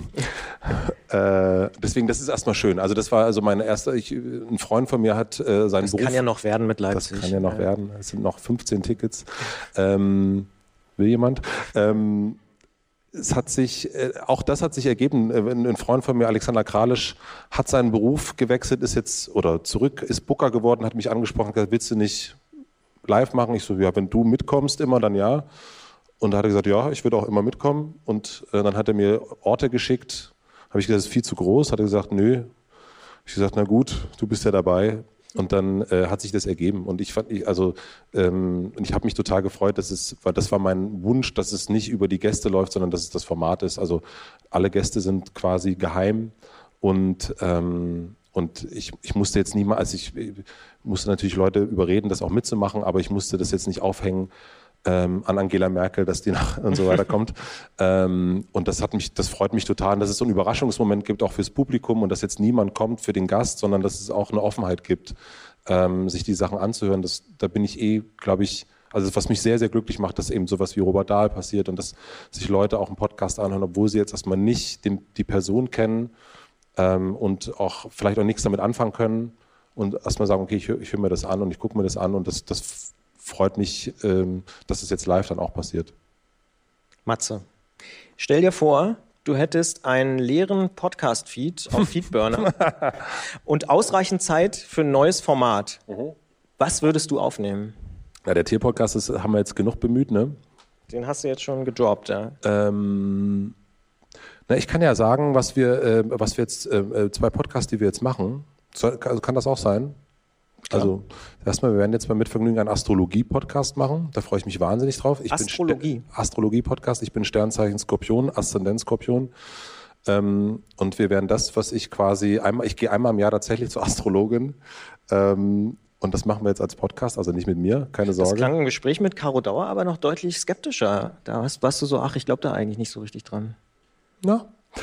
das ist erstmal schön. Also das war also meine erste, ein Freund von mir hat seinen Beruf. Das kann ja noch werden mit Leipzig. Das kann ja noch werden. Es sind noch 15 Tickets. Will jemand? Es hat sich, auch das hat sich ergeben. Ein Freund von mir, Alexander Kralisch, hat seinen Beruf gewechselt, ist Booker geworden, hat mich angesprochen, gesagt, willst du nicht live machen? Ich so, ja, wenn du mitkommst immer, dann ja. Und da hat er gesagt, ja, ich würde auch immer mitkommen. Und dann hat er mir Orte geschickt. Habe ich gesagt, das ist viel zu groß. Hat er gesagt, nö. Ich gesagt, na gut, du bist ja dabei. Und dann hat sich das ergeben. Und ich habe mich total gefreut, weil das war mein Wunsch, dass es nicht über die Gäste läuft, sondern dass es das Format ist. Also alle Gäste sind quasi geheim und ich musste jetzt niemals, ich musste natürlich Leute überreden, das auch mitzumachen, aber ich musste das jetzt nicht aufhängen an Angela Merkel, dass die nach und so weiter kommt. Und das freut mich total, dass es so einen Überraschungsmoment gibt, auch fürs Publikum und dass jetzt niemand kommt für den Gast, sondern dass es auch eine Offenheit gibt, sich die Sachen anzuhören. Da bin ich glaube ich, also was mich sehr, sehr glücklich macht, dass eben sowas wie Robert Dahl passiert und dass sich Leute auch einen Podcast anhören, obwohl sie jetzt erstmal nicht die Person kennen und auch vielleicht auch nichts damit anfangen können und erstmal sagen, okay, ich höre mir das an und ich gucke mir das an und das freut mich, dass es jetzt live dann auch passiert. Matze, stell dir vor, du hättest einen leeren Podcast-Feed auf Feedburner und ausreichend Zeit für ein neues Format. Was würdest du aufnehmen? Ja, der Tierpodcast haben wir jetzt genug bemüht, ne? Den hast du jetzt schon gedroppt, ja. Ich kann ja sagen, was wir jetzt, 2 Podcasts, die wir jetzt machen, also kann das auch sein? Klar. Also erstmal, wir werden jetzt mal mit Vergnügen einen Astrologie-Podcast machen. Da freue ich mich wahnsinnig drauf. Astrologie-Podcast. Ich bin Sternzeichen Skorpion, Aszendent Skorpion. Und wir werden das, was ich gehe einmal im Jahr tatsächlich zur Astrologin. Und das machen wir jetzt als Podcast, also nicht mit mir, keine Sorge. Das klang im Gespräch mit Caro Dauer aber noch deutlich skeptischer. Da warst du so, ich glaube da eigentlich nicht so richtig dran. Ja.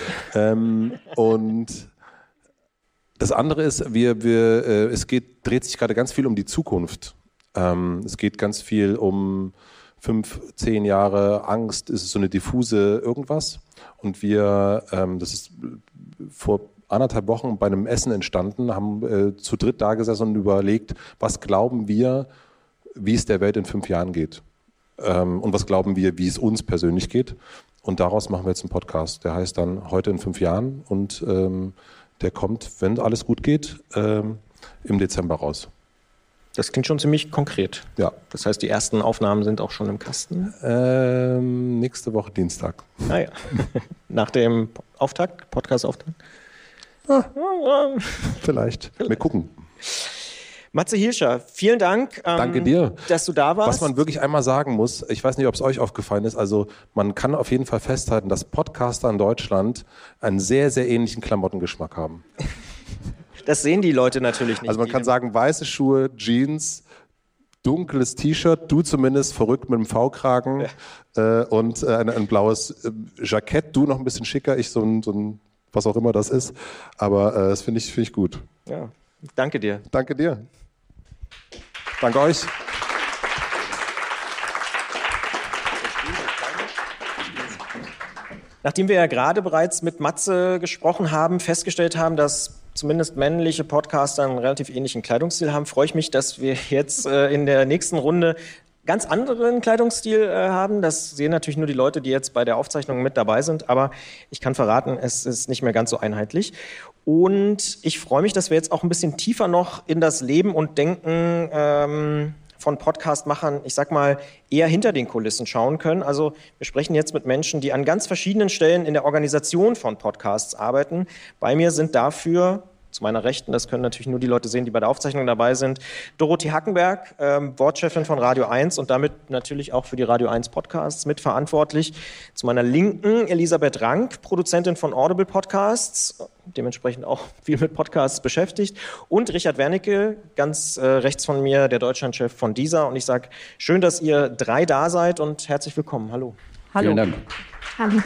Und das andere ist, dreht sich gerade ganz viel um die Zukunft. Es geht ganz viel um 5, 10 Jahre Angst, es ist so eine diffuse irgendwas. Und das ist vor 1,5 Wochen bei einem Essen entstanden, haben zu dritt da gesessen und überlegt, was glauben wir, wie es der Welt in 5 Jahren geht. Und was glauben wir, wie es uns persönlich geht. Und daraus machen wir jetzt einen Podcast. Der heißt dann Heute in 5 Jahren und der kommt, wenn alles gut geht, im Dezember raus. Das klingt schon ziemlich konkret. Ja. Das heißt, die ersten Aufnahmen sind auch schon im Kasten? Nächste Woche Dienstag. Ah ja. Nach dem Podcast-Auftakt? Vielleicht. Wir gucken. Matze Hilscher, vielen Dank, Danke dir, dass du da warst. Was man wirklich einmal sagen muss, ich weiß nicht, ob es euch aufgefallen ist, also man kann auf jeden Fall festhalten, dass Podcaster in Deutschland einen sehr, sehr ähnlichen Klamottengeschmack haben. Das sehen die Leute natürlich nicht. Also man kann sagen, weiße Schuhe, Jeans, dunkles T-Shirt, du zumindest verrückt mit einem V-Kragen und ein blaues Jackett, du noch ein bisschen schicker, ich so ein was auch immer das ist, aber das finde ich gut. Ja, danke dir. Danke dir. Danke euch. Nachdem wir ja gerade bereits mit Matze gesprochen haben, festgestellt haben, dass zumindest männliche Podcaster einen relativ ähnlichen Kleidungsstil haben, freue ich mich, dass wir jetzt in der nächsten Runde ganz anderen Kleidungsstil haben. Das sehen natürlich nur die Leute, die jetzt bei der Aufzeichnung mit dabei sind, aber ich kann verraten, es ist nicht mehr ganz so einheitlich. Und ich freue mich, dass wir jetzt auch ein bisschen tiefer noch in das Leben und Denken von Podcast-Machern, ich sag mal, eher hinter den Kulissen schauen können. Also wir sprechen jetzt mit Menschen, die an ganz verschiedenen Stellen in der Organisation von Podcasts arbeiten. Bei mir sind dafür, zu meiner Rechten, das können natürlich nur die Leute sehen, die bei der Aufzeichnung dabei sind, Dorothee Hackenberg, Boardchefin von Radio 1 und damit natürlich auch für die Radio 1 Podcasts mitverantwortlich. Zu meiner Linken Elisabeth Rank, Produzentin von Audible Podcasts, dementsprechend auch viel mit Podcasts beschäftigt. Und Richard Wernicke, ganz rechts von mir, der Deutschlandchef von Deezer. Und ich sage, schön, dass ihr drei da seid und herzlich willkommen. Hallo. Hallo. Vielen Dank. Hallo.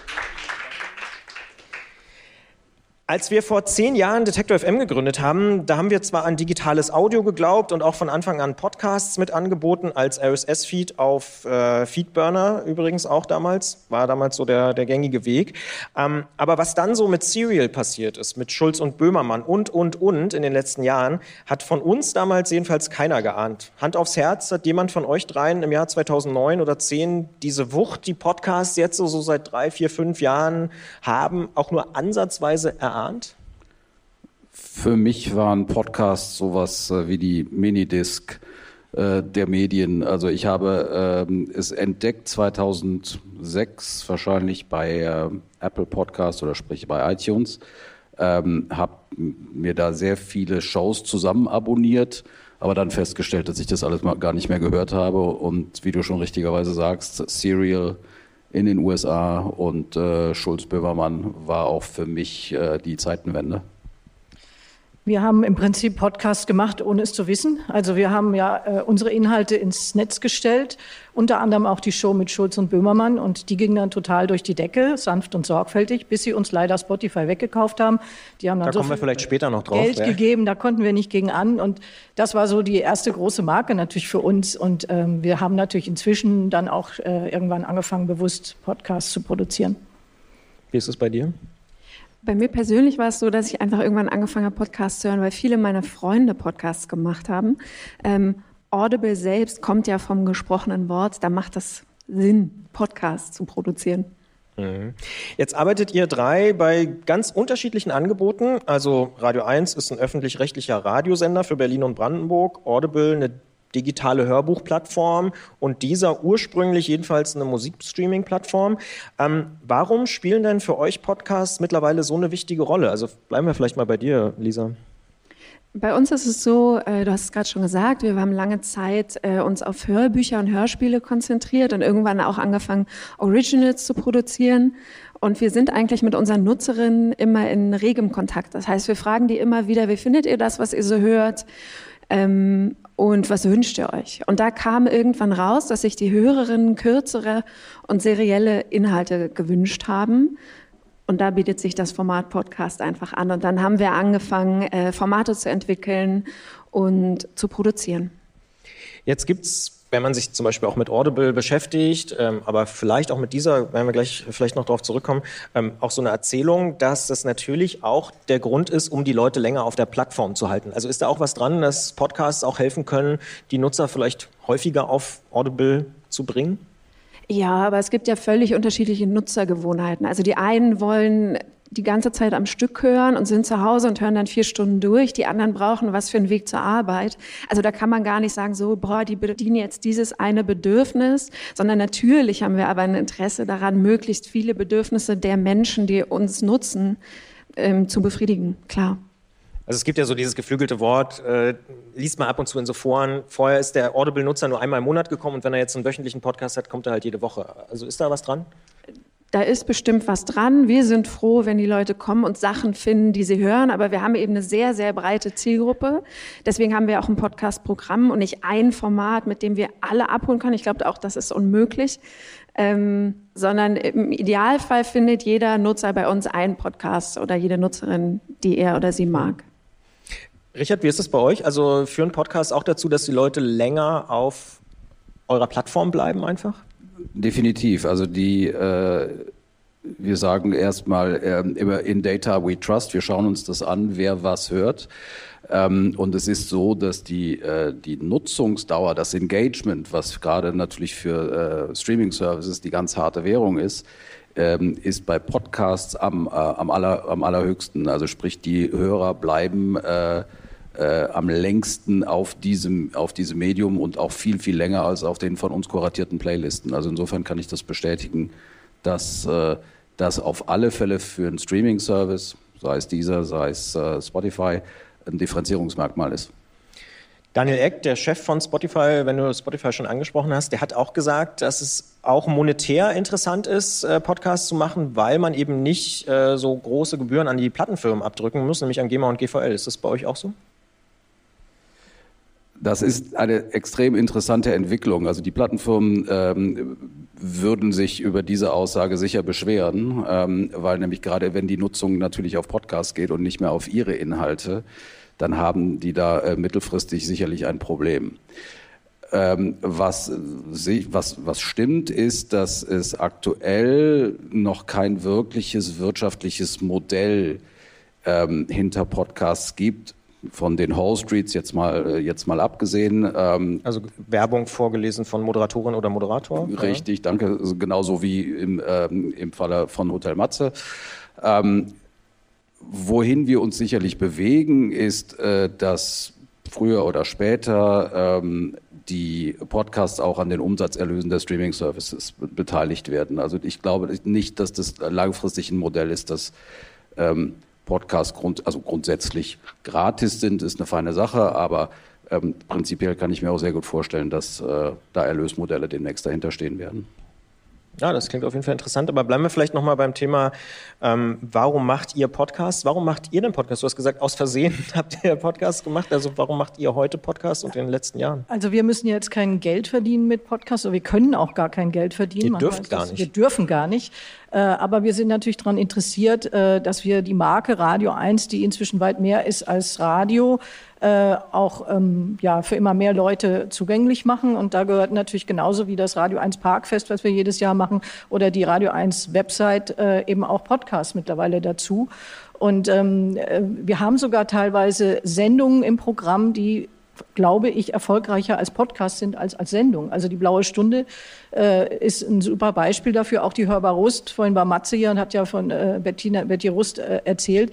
Als wir vor 10 Jahren Detektor FM gegründet haben, da haben wir zwar an digitales Audio geglaubt und auch von Anfang an Podcasts mit angeboten, als RSS-Feed auf Feedburner übrigens auch damals, war damals so der gängige Weg. Aber was dann so mit Serial passiert ist, mit Schulz und Böhmermann und in den letzten Jahren, hat von uns damals jedenfalls keiner geahnt. Hand aufs Herz, hat jemand von euch dreien im Jahr 2009 oder 10 diese Wucht, die Podcasts jetzt so seit 3, 4, 5 Jahren haben, auch nur ansatzweise erahnt? Für mich waren Podcasts sowas wie die Minidisc der Medien. Also ich habe es entdeckt 2006 wahrscheinlich bei Apple Podcast oder sprich bei iTunes. Habe mir da sehr viele Shows zusammen abonniert, aber dann festgestellt, dass ich das alles mal gar nicht mehr gehört habe. Und wie du schon richtigerweise sagst, Serial in den USA und Schulz-Böhmermann war auch für mich die Zeitenwende. Wir haben im Prinzip Podcasts gemacht, ohne es zu wissen. Also wir haben ja unsere Inhalte ins Netz gestellt, unter anderem auch die Show mit Schulz und Böhmermann. Und die ging dann total durch die Decke, sanft und sorgfältig, bis sie uns leider Spotify weggekauft haben. Die haben dann da so kommen wir vielleicht später noch drauf. Geld gegeben, da konnten wir nicht gegen an. Und das war so die erste große Marke natürlich für uns. Und wir haben natürlich inzwischen dann auch irgendwann angefangen, bewusst Podcasts zu produzieren. Wie ist es bei dir? Bei mir persönlich war es so, dass ich einfach irgendwann angefangen habe, Podcasts zu hören, weil viele meiner Freunde Podcasts gemacht haben. Audible selbst kommt ja vom gesprochenen Wort, da macht das Sinn, Podcasts zu produzieren. Jetzt arbeitet ihr drei bei ganz unterschiedlichen Angeboten. Also Radio 1 ist ein öffentlich-rechtlicher Radiosender für Berlin und Brandenburg, Audible eine digitale Hörbuchplattform und dieser ursprünglich jedenfalls eine Musikstreaming-Plattform. Warum spielen denn für euch Podcasts mittlerweile so eine wichtige Rolle? Also bleiben wir vielleicht mal bei dir, Lisa. Bei uns ist es so, du hast es gerade schon gesagt, wir haben lange Zeit uns auf Hörbücher und Hörspiele konzentriert und irgendwann auch angefangen, Originals zu produzieren. Und wir sind eigentlich mit unseren Nutzerinnen immer in regem Kontakt. Das heißt, wir fragen die immer wieder, wie findet ihr das, was ihr so hört? Und was wünscht ihr euch? Und da kam irgendwann raus, dass sich die Hörerinnen kürzere und serielle Inhalte gewünscht haben. Und da bietet sich das Format Podcast einfach an. Und dann haben wir angefangen, Formate zu entwickeln und zu produzieren. Jetzt gibt's, wenn man sich zum Beispiel auch mit Audible beschäftigt, aber vielleicht auch mit dieser, werden wir gleich vielleicht noch darauf zurückkommen, auch so eine Erzählung, dass das natürlich auch der Grund ist, um die Leute länger auf der Plattform zu halten. Also ist da auch was dran, dass Podcasts auch helfen können, die Nutzer vielleicht häufiger auf Audible zu bringen? Ja, aber es gibt ja völlig unterschiedliche Nutzergewohnheiten. Also die einen wollen die ganze Zeit am Stück hören und sind zu Hause und hören dann 4 Stunden durch. Die anderen brauchen was für einen Weg zur Arbeit. Also da kann man gar nicht sagen, so, die bedienen jetzt dieses eine Bedürfnis, sondern natürlich haben wir aber ein Interesse daran, möglichst viele Bedürfnisse der Menschen, die uns nutzen, zu befriedigen, klar. Also es gibt ja so dieses geflügelte Wort, liest man ab und zu in so Foren. Vorher ist der Audible-Nutzer nur einmal im Monat gekommen und wenn er jetzt einen wöchentlichen Podcast hat, kommt er halt jede Woche. Also ist da was dran? Da ist bestimmt was dran. Wir sind froh, wenn die Leute kommen und Sachen finden, die sie hören. Aber wir haben eben eine sehr, sehr breite Zielgruppe. Deswegen haben wir auch ein Podcast-Programm und nicht ein Format, mit dem wir alle abholen können. Ich glaube auch, das ist unmöglich. Sondern im Idealfall findet jeder Nutzer bei uns einen Podcast oder jede Nutzerin, die er oder sie mag. Richard, wie ist es bei euch? Also führen Podcasts auch dazu, dass die Leute länger auf eurer Plattform bleiben einfach? Definitiv. Also wir sagen erstmal immer in Data we trust. Wir schauen uns das an, wer was hört. Und es ist so, dass die Nutzungsdauer, das Engagement, was gerade natürlich für Streaming-Services die ganz harte Währung ist bei Podcasts am allerhöchsten. Also sprich, die Hörer bleiben am längsten auf diesem Medium und auch viel, viel länger als auf den von uns kuratierten Playlisten. Also insofern kann ich das bestätigen, dass das auf alle Fälle für einen Streaming-Service, sei es Deezer, sei es Spotify, ein Differenzierungsmerkmal ist. Daniel Ek, der Chef von Spotify, wenn du Spotify schon angesprochen hast, der hat auch gesagt, dass es auch monetär interessant ist, Podcasts zu machen, weil man eben nicht so große Gebühren an die Plattenfirmen abdrücken muss, nämlich an GEMA und GVL. Ist das bei euch auch so? Das ist eine extrem interessante Entwicklung. Also die Plattenfirmen würden sich über diese Aussage sicher beschweren, weil nämlich gerade wenn die Nutzung natürlich auf Podcasts geht und nicht mehr auf ihre Inhalte, dann haben die da mittelfristig sicherlich ein Problem. Was stimmt, ist, dass es aktuell noch kein wirkliches wirtschaftliches Modell hinter Podcasts gibt, von den Hall Streets jetzt mal abgesehen. Also Werbung vorgelesen von Moderatorin oder Moderator? Richtig, ja. Danke. Genauso wie im Falle von Hotel Matze. Wohin wir uns sicherlich bewegen, ist, dass früher oder später die Podcasts auch an den Umsatzerlösen der Streaming-Services beteiligt werden. Also ich glaube nicht, dass das langfristig ein Modell ist, das Podcasts grundsätzlich gratis sind, ist eine feine Sache, aber prinzipiell kann ich mir auch sehr gut vorstellen, dass da Erlösmodelle demnächst dahinter stehen werden. Ja, das klingt auf jeden Fall interessant, aber bleiben wir vielleicht nochmal beim Thema, warum macht ihr Podcasts? Warum macht ihr den Podcast? Du hast gesagt, aus Versehen habt ihr Podcasts gemacht, also warum macht ihr heute Podcasts und in den letzten Jahren? Also wir müssen jetzt kein Geld verdienen mit Podcasts, oder wir können auch gar kein Geld verdienen. Ihr dürft gar nicht. Wir dürfen gar nicht, aber wir sind natürlich daran interessiert, dass wir die Marke Radio 1, die inzwischen weit mehr ist als Radio, auch für immer mehr Leute zugänglich machen. Und da gehört natürlich genauso wie das Radio 1 Parkfest, was wir jedes Jahr machen, oder die Radio 1 Website eben auch Podcasts mittlerweile dazu. Und wir haben sogar teilweise Sendungen im Programm, die, glaube ich, erfolgreicher als Podcasts sind als Sendung. Also die Blaue Stunde ist ein super Beispiel dafür. Auch die Hörbar Rust, vorhin war Matze hier und hat ja von Betty Rust erzählt.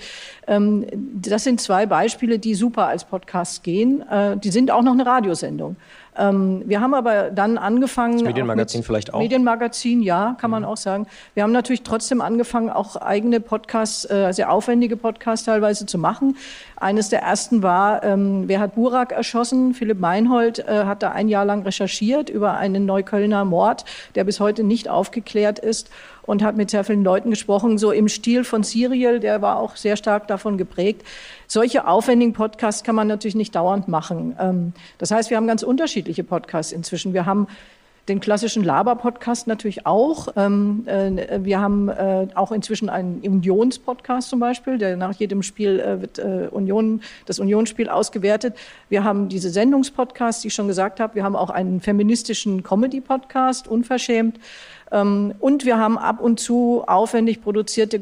Das sind zwei Beispiele, die super als Podcasts gehen. Die sind auch noch eine Radiosendung. Wir haben aber dann angefangen... Das Medienmagazin vielleicht auch? Medienmagazin, ja, kann man auch sagen. Wir haben natürlich trotzdem angefangen, auch eigene Podcasts, sehr aufwendige Podcasts teilweise zu machen. Eines der ersten war, wer hat Burak erschossen? Philipp Meinhold hat da ein Jahr lang recherchiert über einen Neuköllner Mord, der bis heute nicht aufgeklärt ist, und hat mit sehr vielen Leuten gesprochen, so im Stil von Serial, der war auch sehr stark davon geprägt. Solche aufwendigen Podcasts kann man natürlich nicht dauernd machen. Das heißt, wir haben ganz unterschiedliche Podcasts inzwischen. Wir haben den klassischen Laber-Podcast natürlich auch. Wir haben auch inzwischen einen Unions-Podcast zum Beispiel, der nach jedem Spiel wird das Unionsspiel ausgewertet. Wir haben diese Sendungspodcasts, die ich schon gesagt habe. Wir haben auch einen feministischen Comedy-Podcast, Unverschämt. Und wir haben ab und zu aufwendig produzierte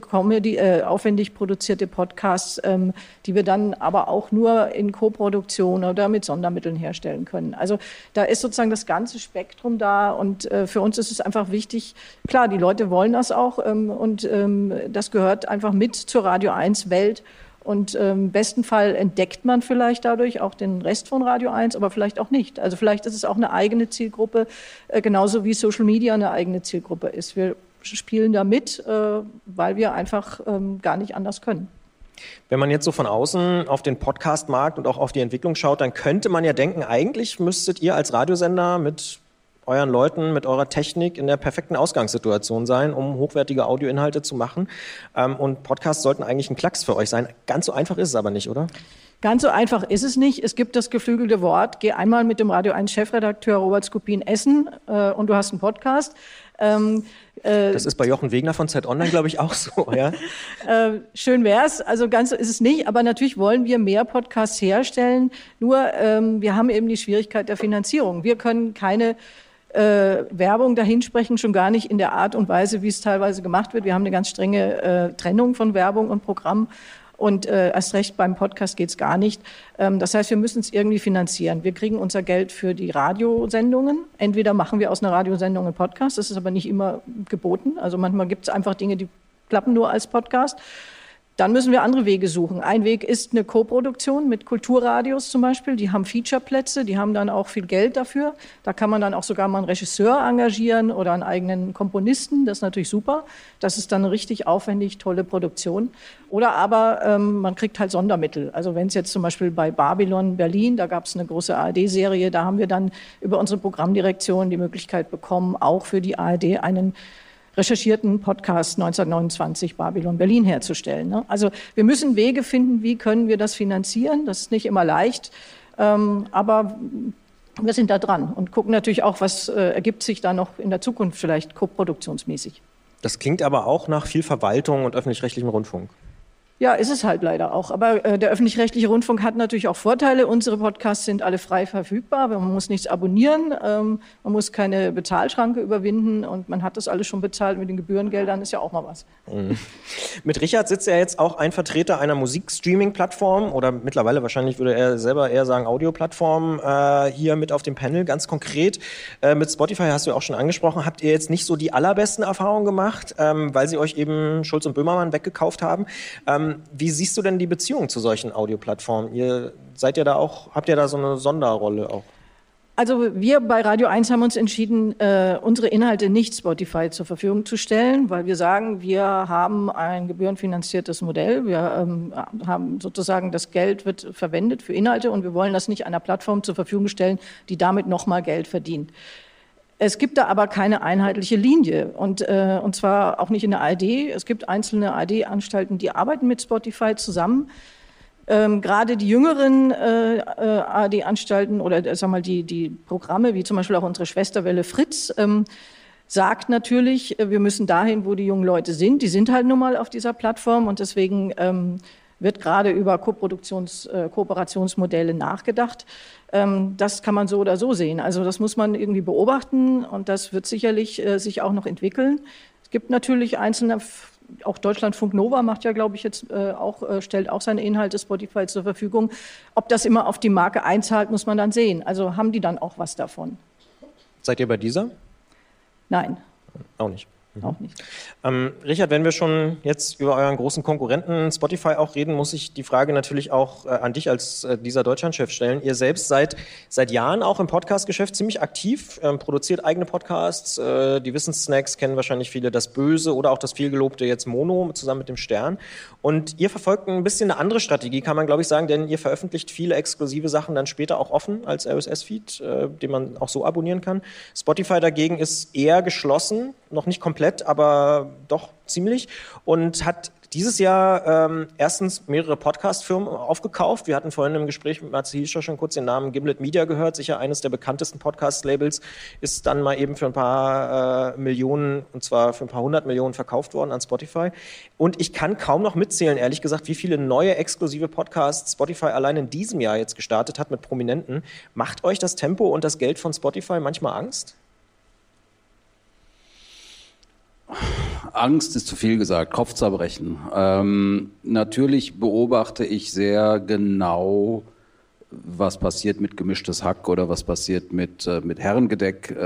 Podcasts, die wir dann aber auch nur in Koproduktion oder mit Sondermitteln herstellen können. Also da ist sozusagen das ganze Spektrum da, und für uns ist es einfach wichtig, klar, die Leute wollen das auch, und das gehört einfach mit zur Radio 1 Welt. Und im besten Fall entdeckt man vielleicht dadurch auch den Rest von Radio 1, aber vielleicht auch nicht. Also vielleicht ist es auch eine eigene Zielgruppe, genauso wie Social Media eine eigene Zielgruppe ist. Wir spielen da mit, weil wir einfach gar nicht anders können. Wenn man jetzt so von außen auf den Podcast-Markt und auch auf die Entwicklung schaut, dann könnte man ja denken, eigentlich müsstet ihr als Radiosender mit euren Leuten, mit eurer Technik in der perfekten Ausgangssituation sein, um hochwertige Audioinhalte zu machen. Und Podcasts sollten eigentlich ein Klacks für euch sein. Ganz so einfach ist es aber nicht, oder? Ganz so einfach ist es nicht. Es gibt das geflügelte Wort, geh einmal mit dem Radio 1 Chefredakteur Robert Skopin essen und du hast einen Podcast. Das ist bei Jochen Wegner von Zeit Online, glaube ich, auch so. Ja? Schön wär's. Also ganz so ist es nicht. Aber natürlich wollen wir mehr Podcasts herstellen. Nur wir haben eben die Schwierigkeit der Finanzierung. Wir können keine Werbung dahinsprechen, schon gar nicht in der Art und Weise, wie es teilweise gemacht wird. Wir haben eine ganz strenge Trennung von Werbung und Programm. Und erst recht beim Podcast geht's gar nicht. Das heißt, wir müssen es irgendwie finanzieren. Wir kriegen unser Geld für die Radiosendungen. Entweder machen wir aus einer Radiosendung einen Podcast, das ist aber nicht immer geboten. Also manchmal gibt es einfach Dinge, die klappen nur als Podcast. Dann müssen wir andere Wege suchen. Ein Weg ist eine Koproduktion mit Kulturradios zum Beispiel. Die haben Featureplätze, die haben dann auch viel Geld dafür. Da kann man dann auch sogar mal einen Regisseur engagieren oder einen eigenen Komponisten. Das ist natürlich super. Das ist dann eine richtig aufwendig tolle Produktion. Oder aber man kriegt halt Sondermittel. Also wenn es jetzt zum Beispiel bei Babylon Berlin, da gab es eine große ARD-Serie, da haben wir dann über unsere Programmdirektion die Möglichkeit bekommen, auch für die ARD einen recherchierten Podcast 1929 Babylon Berlin herzustellen. Ne? Also wir müssen Wege finden, wie können wir das finanzieren. Das ist nicht immer leicht, aber wir sind da dran und gucken natürlich auch, was ergibt sich da noch in der Zukunft vielleicht koproduktionsmäßig. Das klingt aber auch nach viel Verwaltung und öffentlich-rechtlichem Rundfunk. Ja, ist es halt leider auch. Aber der öffentlich-rechtliche Rundfunk hat natürlich auch Vorteile. Unsere Podcasts sind alle frei verfügbar. Man muss nichts abonnieren, man muss keine Bezahlschranke überwinden und man hat das alles schon bezahlt mit den Gebührengeldern, ist ja auch mal was. Mhm. Mit Richard sitzt ja jetzt auch ein Vertreter einer Musikstreaming-Plattform oder mittlerweile wahrscheinlich würde er selber eher sagen Audioplattform hier mit auf dem Panel. Ganz konkret, mit Spotify hast du ja auch schon angesprochen, habt ihr jetzt nicht so die allerbesten Erfahrungen gemacht, weil sie euch eben Schulz und Böhmermann weggekauft haben. Wie siehst du denn die Beziehung zu solchen Audioplattformen? Habt ihr da so eine Sonderrolle auch? Also wir bei Radio 1 haben uns entschieden, unsere Inhalte nicht Spotify zur Verfügung zu stellen, weil wir sagen, wir haben ein gebührenfinanziertes Modell. Wir haben sozusagen, das Geld wird verwendet für Inhalte und wir wollen das nicht einer Plattform zur Verfügung stellen, die damit nochmal Geld verdient. Es gibt da aber keine einheitliche Linie und zwar auch nicht in der ARD. Es gibt einzelne ARD-Anstalten, die arbeiten mit Spotify zusammen. Gerade die jüngeren ARD-Anstalten oder sag mal die Programme, wie zum Beispiel auch unsere Schwesterwelle Fritz, sagt natürlich, wir müssen dahin, wo die jungen Leute sind. Die sind halt nun mal auf dieser Plattform und deswegen wird gerade über Kooperationsmodelle nachgedacht. Das kann man so oder so sehen. Also das muss man irgendwie beobachten und das wird sicherlich sich auch noch entwickeln. Es gibt natürlich einzelne, auch Deutschlandfunk Nova macht ja, glaube ich, jetzt stellt auch seine Inhalte Spotify zur Verfügung. Ob das immer auf die Marke einzahlt, muss man dann sehen. Also haben die dann auch was davon. Seid ihr bei dieser? Nein. Auch nicht. Auch nicht. Richard, wenn wir schon jetzt über euren großen Konkurrenten Spotify auch reden, muss ich die Frage natürlich auch an dich als dieser Deutschlandchef stellen. Ihr selbst seid seit Jahren auch im Podcast-Geschäft ziemlich aktiv, produziert eigene Podcasts. Die Wissenssnacks kennen wahrscheinlich viele, das Böse oder auch das vielgelobte jetzt Mono zusammen mit dem Stern. Und ihr verfolgt ein bisschen eine andere Strategie, kann man glaube ich sagen, denn ihr veröffentlicht viele exklusive Sachen dann später auch offen als RSS-Feed, den man auch so abonnieren kann. Spotify dagegen ist eher geschlossen, noch nicht komplett, aber doch ziemlich und hat dieses Jahr erstens mehrere Podcast-Firmen aufgekauft. Wir hatten vorhin im Gespräch mit Matze Hilscher schon kurz den Namen Gimlet Media gehört, sicher eines der bekanntesten Podcast-Labels, ist dann mal eben für ein paar Millionen, und zwar für ein paar 100 Millionen verkauft worden an Spotify. Und ich kann kaum noch mitzählen, ehrlich gesagt, wie viele neue exklusive Podcasts Spotify allein in diesem Jahr jetzt gestartet hat mit Prominenten. Macht euch das Tempo und das Geld von Spotify manchmal Angst? Angst ist zu viel gesagt, Kopfzerbrechen. Natürlich beobachte ich sehr genau, was passiert mit Gemischtes Hack oder was passiert mit Herrengedeck,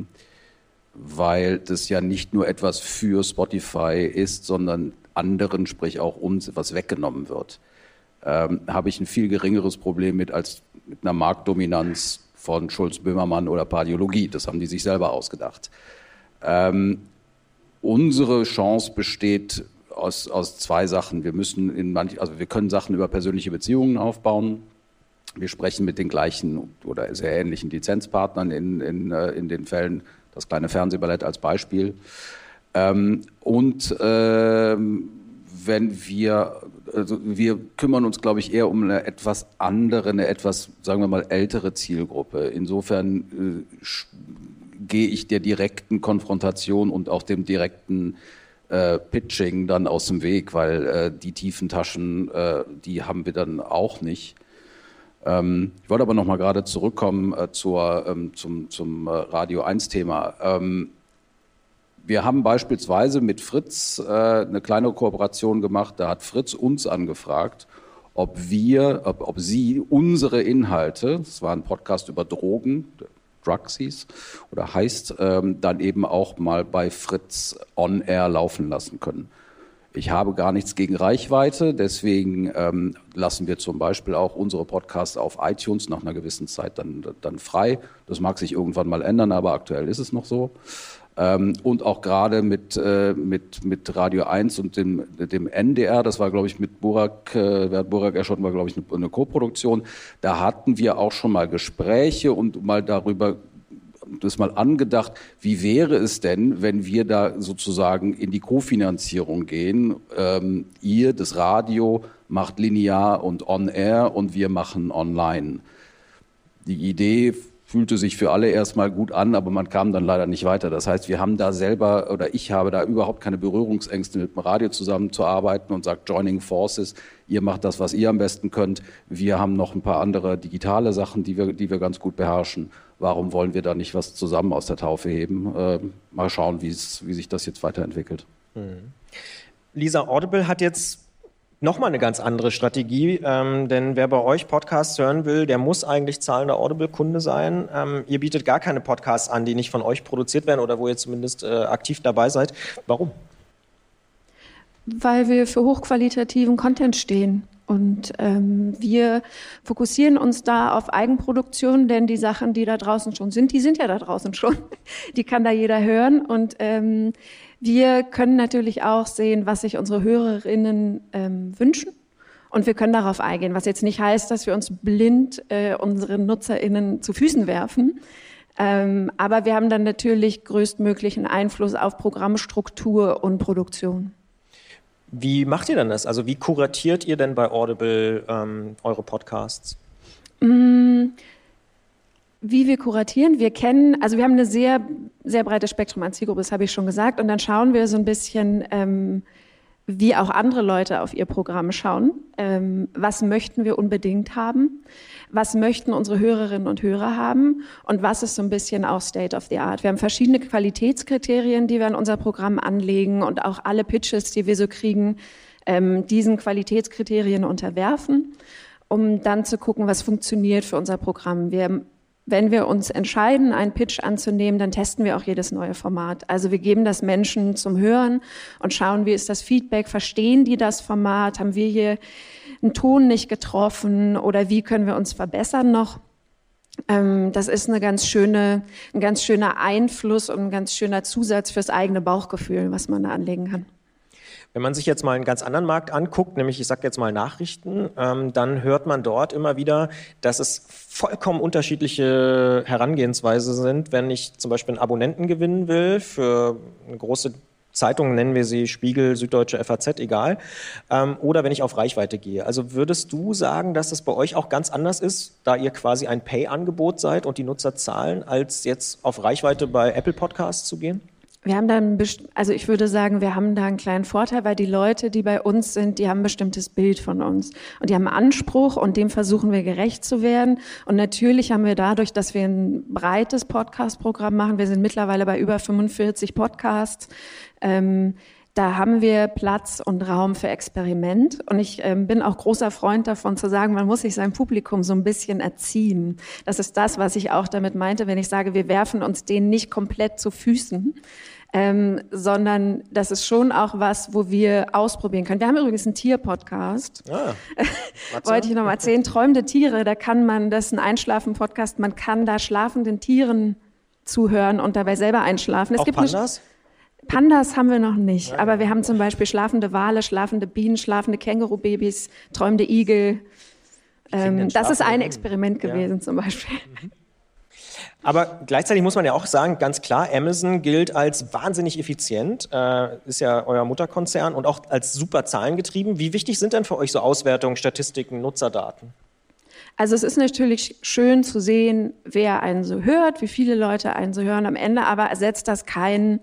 weil das ja nicht nur etwas für Spotify ist, sondern anderen, sprich auch uns, was weggenommen wird. Habe ich ein viel geringeres Problem mit als mit einer Marktdominanz von Schulz, Böhmermann oder Pardiologie. Das haben die sich selber ausgedacht. Unsere Chance besteht aus zwei Sachen. Wir können Sachen über persönliche Beziehungen aufbauen. Wir sprechen mit den gleichen oder sehr ähnlichen Lizenzpartnern in den Fällen, das kleine Fernsehballett als Beispiel. Wir kümmern uns, glaube ich, eher um eine etwas andere, eine etwas, sagen wir mal, ältere Zielgruppe. Insofern gehe ich der direkten Konfrontation und auch dem direkten Pitching dann aus dem Weg, weil die tiefen Taschen, die haben wir dann auch nicht. Ich wollte aber noch mal gerade zurückkommen zum Radio 1-Thema. Wir haben beispielsweise mit Fritz eine kleine Kooperation gemacht. Da hat Fritz uns angefragt, ob sie unsere Inhalte, das war ein Podcast über Drogen, Drugs hieß oder heißt, dann eben auch mal bei Fritz on Air laufen lassen können. Ich habe gar nichts gegen Reichweite, deswegen lassen wir zum Beispiel auch unsere Podcasts auf iTunes nach einer gewissen Zeit dann frei. Das mag sich irgendwann mal ändern, aber aktuell ist es noch so. Und auch gerade mit Radio 1 und dem NDR, das war, glaube ich, mit Burak, Burak Erschott war, glaube ich, eine Co-Produktion. Da hatten wir auch schon mal Gespräche und mal darüber das mal angedacht, wie wäre es denn, wenn wir da sozusagen in die Kofinanzierung gehen? Ihr, das Radio, macht linear und on-air und wir machen online. Die Idee fühlte sich für alle erstmal gut an, aber man kam dann leider nicht weiter. Das heißt, wir haben da selber, oder ich habe da überhaupt keine Berührungsängste, mit dem Radio zusammenzuarbeiten und sagt, joining forces, ihr macht das, was ihr am besten könnt. Wir haben noch ein paar andere digitale Sachen, die wir ganz gut beherrschen. Warum wollen wir da nicht was zusammen aus der Taufe heben? Mal schauen, wie sich das jetzt weiterentwickelt. Lisa, Audible hat jetzt nochmal eine ganz andere Strategie, denn wer bei euch Podcasts hören will, der muss eigentlich zahlender Audible-Kunde sein. Ihr bietet gar keine Podcasts an, die nicht von euch produziert werden oder wo ihr zumindest aktiv dabei seid. Warum? Weil wir für hochqualitativen Content stehen. Und wir fokussieren uns da auf Eigenproduktion, denn die Sachen, die da draußen schon sind, die sind ja da draußen schon. Die kann da jeder hören. Und wir können natürlich auch sehen, was sich unsere Hörerinnen wünschen. Und wir können darauf eingehen, was jetzt nicht heißt, dass wir uns blind unseren NutzerInnen zu Füßen werfen. Aber wir haben dann natürlich größtmöglichen Einfluss auf Programmstruktur und Produktion. Wie macht ihr denn das? Also wie kuratiert ihr denn bei Audible eure Podcasts? Wie wir kuratieren? Wir haben eine sehr, sehr breites Spektrum an Zielgruppe, das habe ich schon gesagt. Und dann schauen wir so ein bisschen, wie auch andere Leute auf ihr Programm schauen. Was möchten wir unbedingt haben? Was möchten unsere Hörerinnen und Hörer haben? Und was ist so ein bisschen auch State of the Art? Wir haben verschiedene Qualitätskriterien, die wir in unser Programm anlegen und auch alle Pitches, die wir so kriegen, diesen Qualitätskriterien unterwerfen, um dann zu gucken, was funktioniert für unser Programm. Wenn wir uns entscheiden, einen Pitch anzunehmen, dann testen wir auch jedes neue Format. Also wir geben das Menschen zum Hören und schauen, wie ist das Feedback, verstehen die das Format, haben wir hier einen Ton nicht getroffen oder wie können wir uns verbessern noch. Das ist ein ganz schöner Einfluss und ein ganz schöner Zusatz fürs eigene Bauchgefühl, was man da anlegen kann. Wenn man sich jetzt mal einen ganz anderen Markt anguckt, nämlich ich sage jetzt mal Nachrichten, dann hört man dort immer wieder, dass es vollkommen unterschiedliche Herangehensweisen sind, wenn ich zum Beispiel einen Abonnenten gewinnen will für eine große Zeitung, nennen wir sie Spiegel, Süddeutsche, FAZ, egal, oder wenn ich auf Reichweite gehe. Also würdest du sagen, dass es bei euch auch ganz anders ist, da ihr quasi ein Pay-Angebot seid und die Nutzer zahlen, als jetzt auf Reichweite bei Apple Podcasts zu gehen? Wir haben ich würde sagen, wir haben da einen kleinen Vorteil, weil die Leute, die bei uns sind, die haben ein bestimmtes Bild von uns. Und die haben einen Anspruch und dem versuchen wir gerecht zu werden. Und natürlich haben wir dadurch, dass wir ein breites Podcast-Programm machen, wir sind mittlerweile bei über 45 Podcasts, da haben wir Platz und Raum für Experiment. Und ich bin auch großer Freund davon zu sagen, man muss sich sein Publikum so ein bisschen erziehen. Das ist das, was ich auch damit meinte, wenn ich sage, wir werfen uns denen nicht komplett zu Füßen, sondern das ist schon auch was, wo wir ausprobieren können. Wir haben übrigens einen Tier-Podcast. Wollte ich noch mal erzählen. Träumende Tiere, das ist ein Einschlafen-Podcast. Man kann da schlafenden Tieren zuhören und dabei selber einschlafen. Auch Pandas? Pandas haben wir noch nicht, aber wir haben zum Beispiel schlafende Wale, schlafende Bienen, schlafende Kängurubabys, träumende Igel. Das ist ein Experiment gewesen zum Beispiel. Aber gleichzeitig muss man ja auch sagen, ganz klar, Amazon gilt als wahnsinnig effizient, ist ja euer Mutterkonzern und auch als super zahlengetrieben. Wie wichtig sind denn für euch so Auswertungen, Statistiken, Nutzerdaten? Also es ist natürlich schön zu sehen, wer einen so hört, wie viele Leute einen so hören. Am Ende aber ersetzt das keine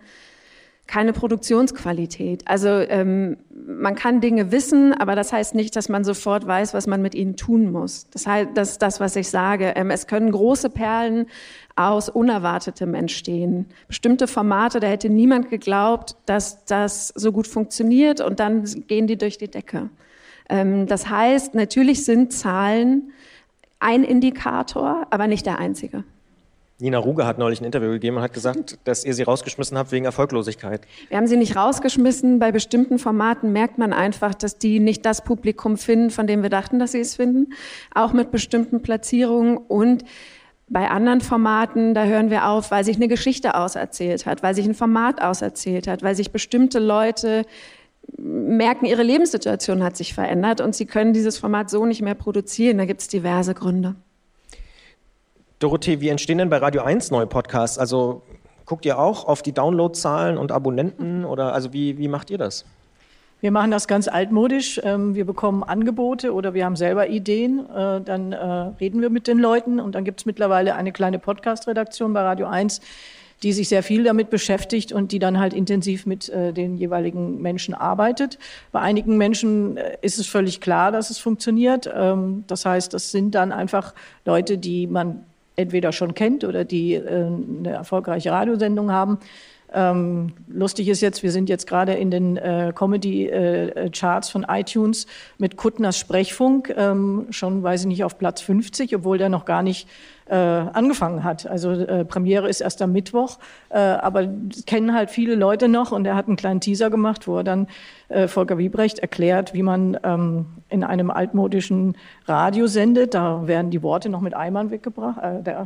Produktionsqualität. Also man kann Dinge wissen, aber das heißt nicht, dass man sofort weiß, was man mit ihnen tun muss. Das heißt, das ist das, was ich sage. Es können große Perlen aus Unerwartetem entstehen. Bestimmte Formate, da hätte niemand geglaubt, dass das so gut funktioniert und dann gehen die durch die Decke. Das heißt, natürlich sind Zahlen ein Indikator, aber nicht der einzige. Nina Ruge hat neulich ein Interview gegeben und hat gesagt, dass ihr sie rausgeschmissen habt wegen Erfolglosigkeit. Wir haben sie nicht rausgeschmissen. Bei bestimmten Formaten merkt man einfach, dass die nicht das Publikum finden, von dem wir dachten, dass sie es finden. Auch mit bestimmten Platzierungen. Und bei anderen Formaten, da hören wir auf, weil sich eine Geschichte auserzählt hat, weil sich ein Format auserzählt hat, weil sich bestimmte Leute merken, ihre Lebenssituation hat sich verändert und sie können dieses Format so nicht mehr produzieren. Da gibt es diverse Gründe. Dorothee, wie entstehen denn bei Radio 1 neue Podcasts? Also guckt ihr auch auf die Downloadzahlen und Abonnenten oder also wie macht ihr das? Wir machen das ganz altmodisch. Wir bekommen Angebote oder wir haben selber Ideen. Dann reden wir mit den Leuten und dann gibt es mittlerweile eine kleine Podcast-Redaktion bei Radio 1, die sich sehr viel damit beschäftigt und die dann halt intensiv mit den jeweiligen Menschen arbeitet. Bei einigen Menschen ist es völlig klar, dass es funktioniert. Das heißt, das sind dann einfach Leute, die man entweder schon kennt oder die eine erfolgreiche Radiosendung haben. Lustig ist jetzt, wir sind jetzt gerade in den Comedy-Charts von iTunes mit Kuttners Sprechfunk, schon, weiß ich nicht, auf Platz 50, obwohl der noch gar nicht angefangen hat. Also Premiere ist erst am Mittwoch, aber kennen halt viele Leute noch und er hat einen kleinen Teaser gemacht, wo er dann Volker Wiebrecht erklärt, wie man in einem altmodischen Radio sendet. Da werden die Worte noch mit Eimern weggebracht.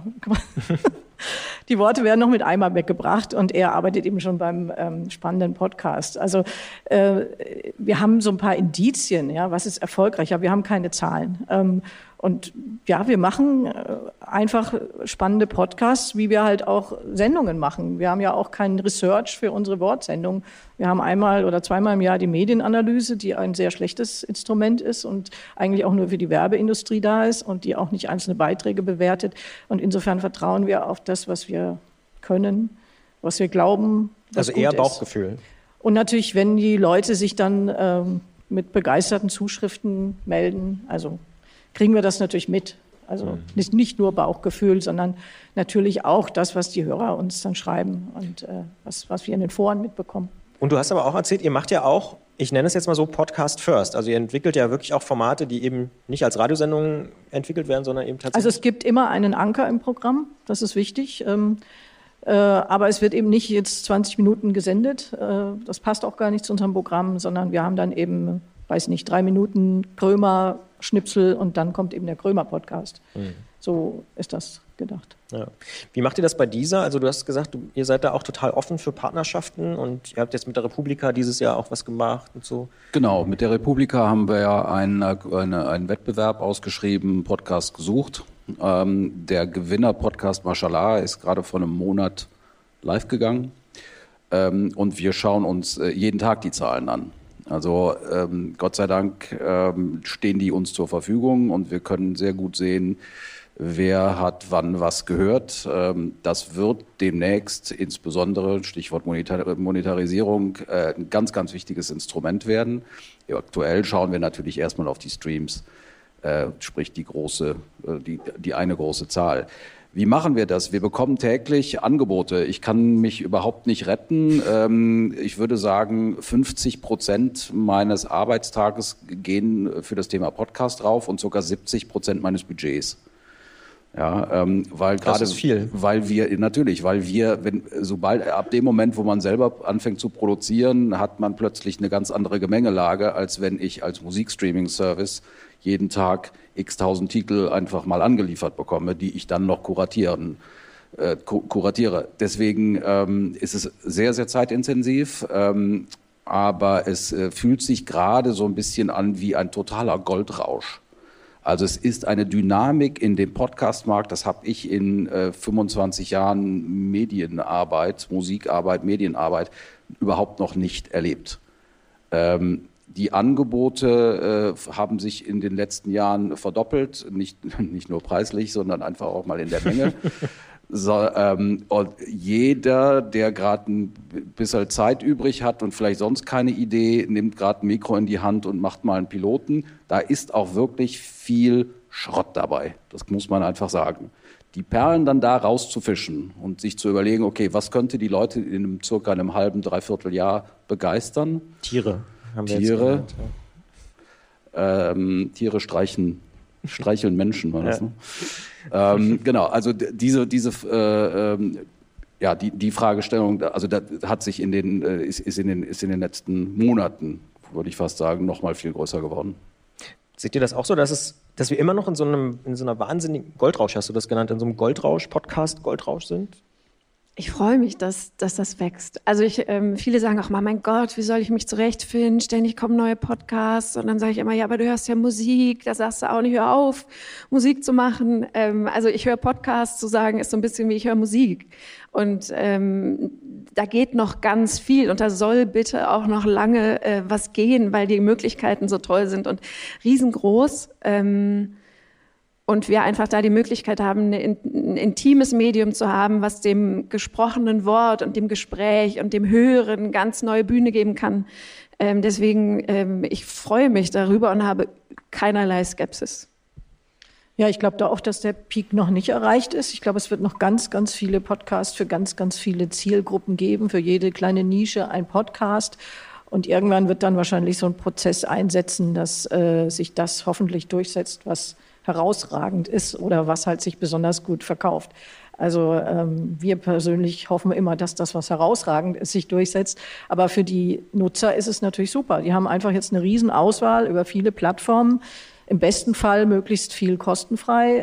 Die Worte werden noch mit Eimern weggebracht und er arbeitet eben schon beim spannenden Podcast. Also wir haben so ein paar Indizien, ja, was ist erfolgreich, aber wir haben keine Zahlen. Und ja, wir machen einfach spannende Podcasts, wie wir halt auch Sendungen machen. Wir haben ja auch kein Research für unsere Wortsendung. Wir haben einmal oder zweimal im Jahr die Medienanalyse, die ein sehr schlechtes Instrument ist und eigentlich auch nur für die Werbeindustrie da ist und die auch nicht einzelne Beiträge bewertet. Und insofern vertrauen wir auf das, was wir können, was wir glauben, was also gut eher ist. Bauchgefühl. Und natürlich, wenn die Leute sich dann mit begeisterten Zuschriften melden, also kriegen wir das natürlich mit. Also nicht nur Bauchgefühl, sondern natürlich auch das, was die Hörer uns dann schreiben und was wir in den Foren mitbekommen. Und du hast aber auch erzählt, ihr macht ja auch, ich nenne es jetzt mal so, Podcast First. Also ihr entwickelt ja wirklich auch Formate, die eben nicht als Radiosendungen entwickelt werden, sondern eben tatsächlich... Also es gibt immer einen Anker im Programm, das ist wichtig. Aber es wird eben nicht jetzt 20 Minuten gesendet. Das passt auch gar nicht zu unserem Programm, sondern wir haben dann eben, weiß nicht, 3 Minuten Krömer, Schnipsel und dann kommt eben der Krömer-Podcast. So ist das gedacht. Ja. Wie macht ihr das bei dieser? Also du hast gesagt, ihr seid da auch total offen für Partnerschaften und ihr habt jetzt mit der Republika dieses Jahr auch was gemacht und so. Genau, mit der Republika haben wir ja einen Wettbewerb ausgeschrieben, Podcast gesucht. Der Gewinner-Podcast Mashallah ist gerade vor einem Monat live gegangen und wir schauen uns jeden Tag die Zahlen an. Also Gott sei Dank stehen die uns zur Verfügung und wir können sehr gut sehen, wer hat wann was gehört. Das wird demnächst insbesondere, Stichwort Monetarisierung, ein ganz, ganz wichtiges Instrument werden. Ja, aktuell schauen wir natürlich erstmal auf die Streams, sprich die eine große Zahl. Wie machen wir das? Wir bekommen täglich Angebote. Ich kann mich überhaupt nicht retten. Ich würde sagen, 50% meines Arbeitstages gehen für das Thema Podcast drauf und sogar 70% meines Budgets. Ja, weil gerade, das ist viel. Weil wir, sobald ab dem Moment, wo man selber anfängt zu produzieren, hat man plötzlich eine ganz andere Gemengelage, als wenn ich als Musikstreaming-Service jeden Tag x-tausend Titel einfach mal angeliefert bekomme, die ich dann noch kuratieren kuratiere. Deswegen ist es sehr, sehr zeitintensiv, aber es fühlt sich gerade so ein bisschen an wie ein totaler Goldrausch. Also es ist eine Dynamik in dem Podcastmarkt, das habe ich in 25 Jahren Medienarbeit, Musikarbeit, Medienarbeit überhaupt noch nicht erlebt. Die Angebote haben sich in den letzten Jahren verdoppelt, nicht nur preislich, sondern einfach auch mal in der Menge. Und jeder, der gerade ein bisschen Zeit übrig hat und vielleicht sonst keine Idee, nimmt gerade ein Mikro in die Hand und macht mal einen Piloten. Da ist auch wirklich viel Schrott dabei. Das muss man einfach sagen. Die Perlen dann da rauszufischen und sich zu überlegen, okay, was könnte die Leute in circa einem halben, dreiviertel Jahr begeistern? Tiere. Haben wir Tiere. jetzt gehört, Tiere streicheln Menschen, war das, ne? Genau, also die Fragestellung, also da hat sich ist in den letzten Monaten, würde ich fast sagen, noch mal viel größer geworden. Seht ihr das auch so, dass wir immer noch in so einer wahnsinnigen Goldrausch, hast du das genannt, in so einem Goldrausch, Goldrausch sind? Ich freue mich, dass das wächst. Also viele sagen auch mal, mein Gott, wie soll ich mich zurechtfinden? Ständig kommen neue Podcasts. Und dann sage ich immer, ja, aber du hörst ja Musik. Da sagst du auch nicht, hör auf, Musik zu machen. Also ich höre Podcasts, zu sagen, ist so ein bisschen wie ich höre Musik. Und da geht noch ganz viel. Und da soll bitte auch noch lange was gehen, weil die Möglichkeiten so toll sind und riesengroß. Und wir einfach da die Möglichkeit haben, ein intimes Medium zu haben, was dem gesprochenen Wort und dem Gespräch und dem Hören ganz neue Bühne geben kann. Deswegen, ich freue mich darüber und habe keinerlei Skepsis. Ja, ich glaube da auch, dass der Peak noch nicht erreicht ist. Ich glaube, es wird noch ganz, ganz viele Podcasts für ganz, ganz viele Zielgruppen geben, für jede kleine Nische ein Podcast. Und irgendwann wird dann wahrscheinlich so ein Prozess einsetzen, dass sich das hoffentlich durchsetzt, was herausragend ist oder was halt sich besonders gut verkauft. Also wir persönlich hoffen immer, dass das, was herausragend ist, sich durchsetzt. Aber für die Nutzer ist es natürlich super. Die haben einfach jetzt eine riesen Auswahl über viele Plattformen. Im besten Fall möglichst viel kostenfrei.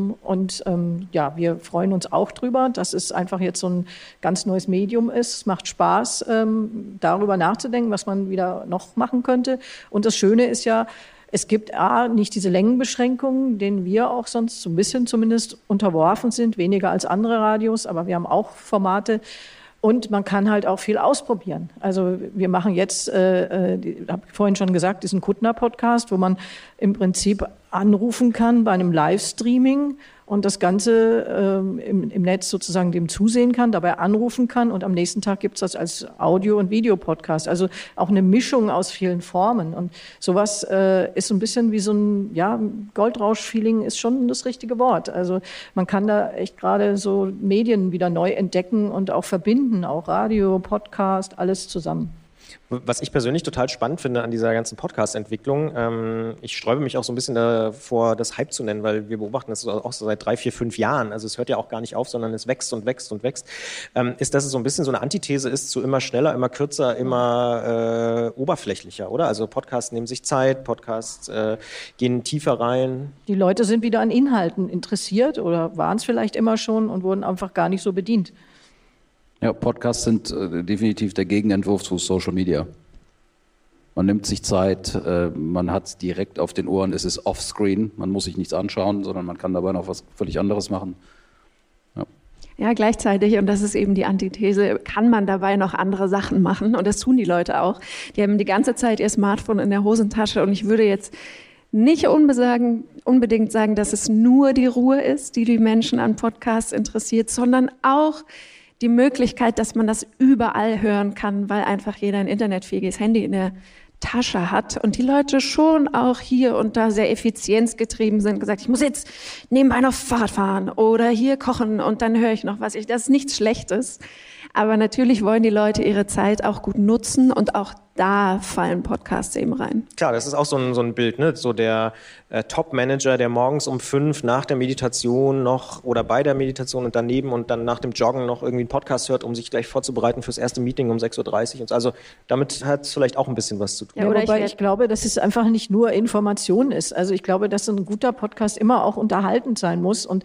Ja, wir freuen uns auch drüber, dass es einfach jetzt so ein ganz neues Medium ist. Es macht Spaß, darüber nachzudenken, was man wieder noch machen könnte. Und das Schöne ist ja, es gibt nicht diese Längenbeschränkungen, denen wir auch sonst so ein bisschen zumindest unterworfen sind, weniger als andere Radios, aber wir haben auch Formate. Und man kann halt auch viel ausprobieren. Also wir machen jetzt, habe ich vorhin schon gesagt, diesen Kuttner-Podcast, wo man im Prinzip anrufen kann bei einem Livestreaming und das Ganze im Netz sozusagen dem zusehen kann, dabei anrufen kann und am nächsten Tag gibt's das als Audio- und Videopodcast. Also auch eine Mischung aus vielen Formen. Und sowas ist so ein bisschen wie so ein Goldrausch-Feeling ist schon das richtige Wort. Also man kann da echt gerade so Medien wieder neu entdecken und auch verbinden, auch Radio, Podcast, alles zusammen. Was ich persönlich total spannend finde an dieser ganzen Podcast-Entwicklung, ich sträube mich auch so ein bisschen davor, das Hype zu nennen, weil wir beobachten das auch so seit 3, 4, 5 Jahren. Also es hört ja auch gar nicht auf, sondern es wächst und wächst und wächst. Ist, dass es so ein bisschen so eine Antithese ist zu immer schneller, immer kürzer, immer oberflächlicher, oder? Also Podcasts nehmen sich Zeit, Podcasts gehen tiefer rein. Die Leute sind wieder an Inhalten interessiert oder waren es vielleicht immer schon und wurden einfach gar nicht so bedient. Ja, Podcasts sind definitiv der Gegenentwurf zu Social Media. Man nimmt sich Zeit, man hat es direkt auf den Ohren, es ist offscreen, man muss sich nichts anschauen, sondern man kann dabei noch was völlig anderes machen. Ja, gleichzeitig, und das ist eben die Antithese, kann man dabei noch andere Sachen machen. Und das tun die Leute auch. Die haben die ganze Zeit ihr Smartphone in der Hosentasche. Und ich würde jetzt nicht unbedingt sagen, dass es nur die Ruhe ist, die Menschen an Podcasts interessiert, sondern auch die Möglichkeit, dass man das überall hören kann, weil einfach jeder ein internetfähiges Handy in der Tasche hat und die Leute schon auch hier und da sehr effizienzgetrieben sind, gesagt, ich muss jetzt nebenbei noch Fahrrad fahren oder hier kochen und dann höre ich noch was. Das ist nichts Schlechtes, aber natürlich wollen die Leute ihre Zeit auch gut nutzen und auch da fallen Podcasts eben rein. Klar, das ist auch so ein Bild, ne? So der Top-Manager, der morgens um 5 nach der Meditation noch oder bei der Meditation und daneben und dann nach dem Joggen noch irgendwie einen Podcast hört, um sich gleich vorzubereiten fürs erste Meeting um 6.30 Uhr. Und so. Also damit hat es vielleicht auch ein bisschen was zu tun. Ja, wobei ich glaube, dass es einfach nicht nur Information ist. Also ich glaube, dass ein guter Podcast immer auch unterhaltend sein muss. Und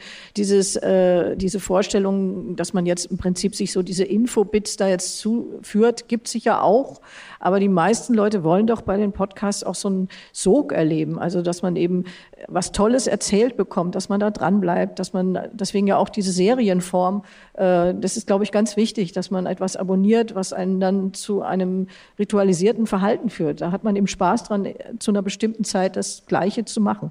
diese Vorstellung, dass man jetzt im Prinzip sich so diese Infobits da jetzt zuführt, gibt es sicher auch. Aber die meisten Leute wollen doch bei den Podcasts auch so einen Sog erleben. Also, dass man eben was Tolles erzählt bekommt, dass man da dran bleibt, dass man, deswegen ja auch diese Serienform, das ist, glaube ich, ganz wichtig, dass man etwas abonniert, was einen dann zu einem ritualisierten Verhalten führt. Da hat man eben Spaß dran, zu einer bestimmten Zeit das Gleiche zu machen.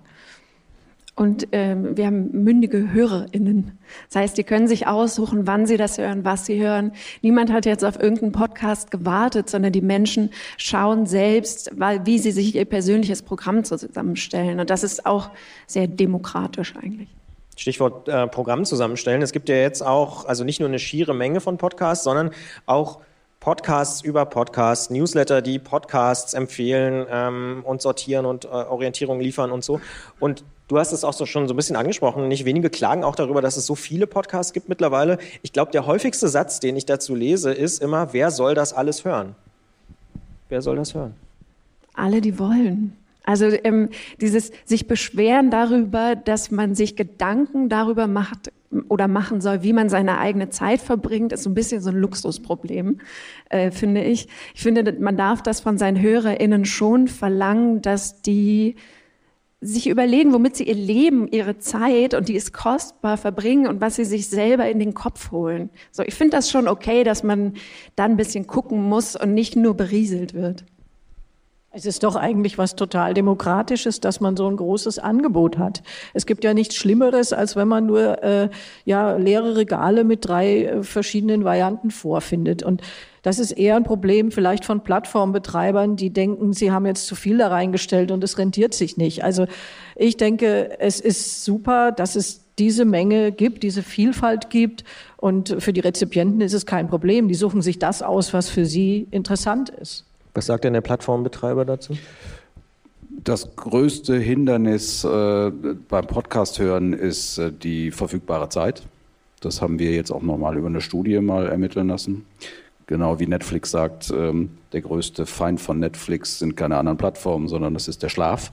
Und wir haben mündige HörerInnen. Das heißt, die können sich aussuchen, wann sie das hören, was sie hören. Niemand hat jetzt auf irgendeinen Podcast gewartet, sondern die Menschen schauen selbst, wie sie sich ihr persönliches Programm zusammenstellen. Und das ist auch sehr demokratisch eigentlich. Stichwort Programm zusammenstellen. Es gibt ja jetzt auch, also nicht nur eine schiere Menge von Podcasts, sondern auch Podcasts über Podcasts, Newsletter, die Podcasts empfehlen und sortieren und Orientierung liefern und so. Und du hast es auch so schon so ein bisschen angesprochen. Nicht wenige klagen auch darüber, dass es so viele Podcasts gibt mittlerweile. Ich glaube, der häufigste Satz, den ich dazu lese, ist immer, wer soll das alles hören? Wer soll das hören? Alle, die wollen. Also dieses sich beschweren darüber, dass man sich Gedanken darüber macht oder machen soll, wie man seine eigene Zeit verbringt, ist so ein bisschen so ein Luxusproblem, finde ich. Ich finde, man darf das von seinen HörerInnen schon verlangen, dass die sich überlegen, womit sie ihr Leben, ihre Zeit, und die ist kostbar, verbringen und was sie sich selber in den Kopf holen. So, ich finde das schon okay, dass man da ein bisschen gucken muss und nicht nur berieselt wird. Es ist doch eigentlich was total Demokratisches, dass man so ein großes Angebot hat. Es gibt ja nichts Schlimmeres, als wenn man nur leere Regale mit 3 verschiedenen Varianten vorfindet. Und das ist eher ein Problem vielleicht von Plattformbetreibern, die denken, sie haben jetzt zu viel da reingestellt und es rentiert sich nicht. Also ich denke, es ist super, dass es diese Menge gibt, diese Vielfalt gibt. Und für die Rezipienten ist es kein Problem. Die suchen sich das aus, was für sie interessant ist. Was sagt denn der Plattformbetreiber dazu? Das größte Hindernis beim Podcast hören ist die verfügbare Zeit. Das haben wir jetzt auch nochmal über eine Studie mal ermitteln lassen. Genau wie Netflix sagt, der größte Feind von Netflix sind keine anderen Plattformen, sondern das ist der Schlaf.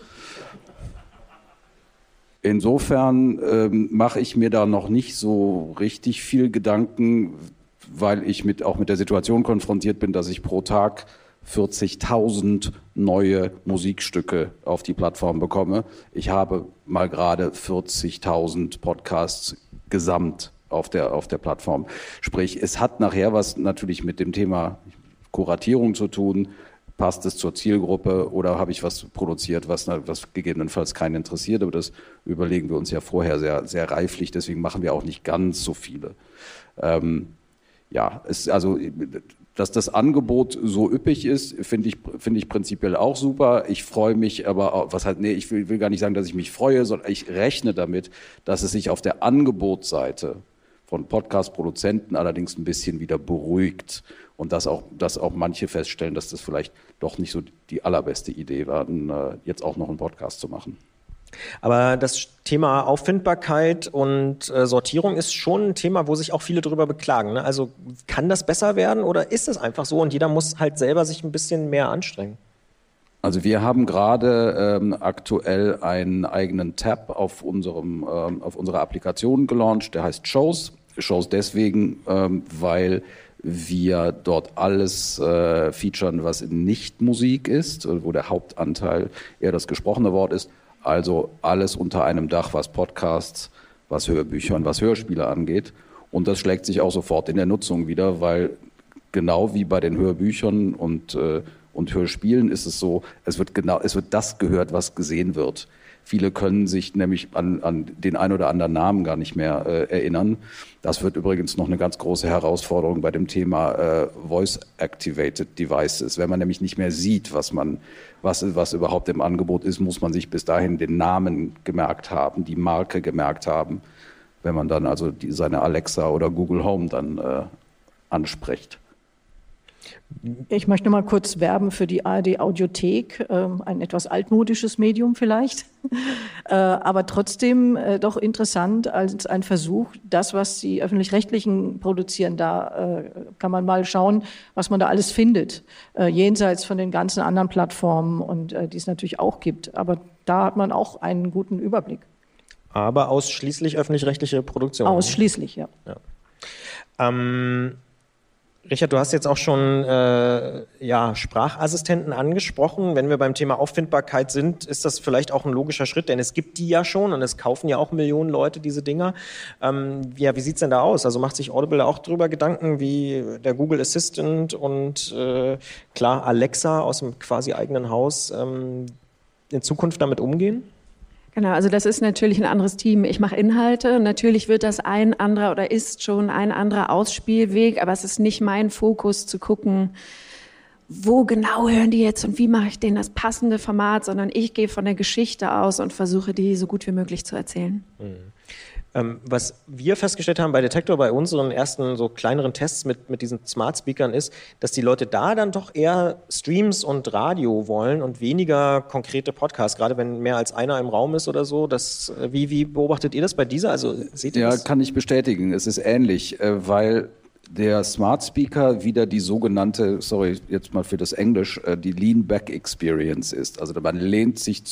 Insofern mache ich mir da noch nicht so richtig viel Gedanken, weil ich auch mit der Situation konfrontiert bin, dass ich pro Tag 40.000 neue Musikstücke auf die Plattform bekomme. Ich habe mal gerade 40.000 Podcasts gesamt auf der Plattform. Sprich, es hat nachher was natürlich mit dem Thema Kuratierung zu tun. Passt es zur Zielgruppe oder habe ich was produziert, was gegebenenfalls keinen interessiert? Aber das überlegen wir uns ja vorher sehr, sehr reiflich. Deswegen machen wir auch nicht ganz so viele. Dass das Angebot so üppig ist, finde ich prinzipiell auch super. Ich freue mich aber, ich will gar nicht sagen, dass ich mich freue, sondern ich rechne damit, dass es sich auf der Angebotsseite von Podcast-Produzenten allerdings ein bisschen wieder beruhigt und dass auch manche feststellen, dass das vielleicht doch nicht so die allerbeste Idee war, jetzt auch noch einen Podcast zu machen. Aber das Thema Auffindbarkeit und Sortierung ist schon ein Thema, wo sich auch viele drüber beklagen. Ne? Also kann das besser werden oder ist es einfach so und jeder muss halt selber sich ein bisschen mehr anstrengen? Also wir haben gerade aktuell einen eigenen Tab auf unserer Applikation gelauncht, der heißt Shows. Shows deswegen, weil wir dort alles featuren, was nicht Musik ist, wo der Hauptanteil eher das gesprochene Wort ist. Also alles unter einem Dach, was Podcasts, was Hörbücher und was Hörspiele angeht. Und das schlägt sich auch sofort in der Nutzung wieder, weil genau wie bei den Hörbüchern und Hörspielen ist es so, es wird das gehört, was gesehen wird. Viele können sich nämlich an den ein oder anderen Namen gar nicht mehr erinnern. Das wird übrigens noch eine ganz große Herausforderung bei dem Thema Voice-Activated Devices. Wenn man nämlich nicht mehr sieht, was überhaupt im Angebot ist, muss man sich bis dahin den Namen gemerkt haben, die Marke gemerkt haben, wenn man dann also seine Alexa oder Google Home dann anspricht. Ich möchte noch mal kurz werben für die ARD-Audiothek, ein etwas altmodisches Medium vielleicht, aber trotzdem doch interessant als ein Versuch. Das, was die Öffentlich-Rechtlichen produzieren, da kann man mal schauen, was man da alles findet, jenseits von den ganzen anderen Plattformen und die es natürlich auch gibt. Aber da hat man auch einen guten Überblick. Aber ausschließlich öffentlich-rechtliche Produktion? Ausschließlich, ja. Richard, du hast jetzt auch schon Sprachassistenten angesprochen. Wenn wir beim Thema Auffindbarkeit sind, ist das vielleicht auch ein logischer Schritt, denn es gibt die ja schon und es kaufen ja auch Millionen Leute diese Dinger. Wie sieht es denn da aus? Also macht sich Audible auch darüber Gedanken, wie der Google Assistant und klar Alexa aus dem quasi eigenen Haus in Zukunft damit umgehen? Genau, also das ist natürlich ein anderes Team. Ich mache Inhalte. Natürlich wird das ein anderer oder ist schon ein anderer Ausspielweg, aber es ist nicht mein Fokus zu gucken, wo genau hören die jetzt und wie mache ich denen das passende Format, sondern ich gehe von der Geschichte aus und versuche, die so gut wie möglich zu erzählen. Was wir festgestellt haben bei Detektor, bei unseren ersten so kleineren Tests mit diesen Smart Speakern ist, dass die Leute da dann doch eher Streams und Radio wollen und weniger konkrete Podcasts, gerade wenn mehr als einer im Raum ist oder so. Wie beobachtet ihr das bei dieser? Also seht ihr das? Ja, kann ich bestätigen. Es ist ähnlich, weil der Smart Speaker wieder die sogenannte, sorry, jetzt mal für das Englisch, die Lean-Back-Experience ist. Also man lehnt sich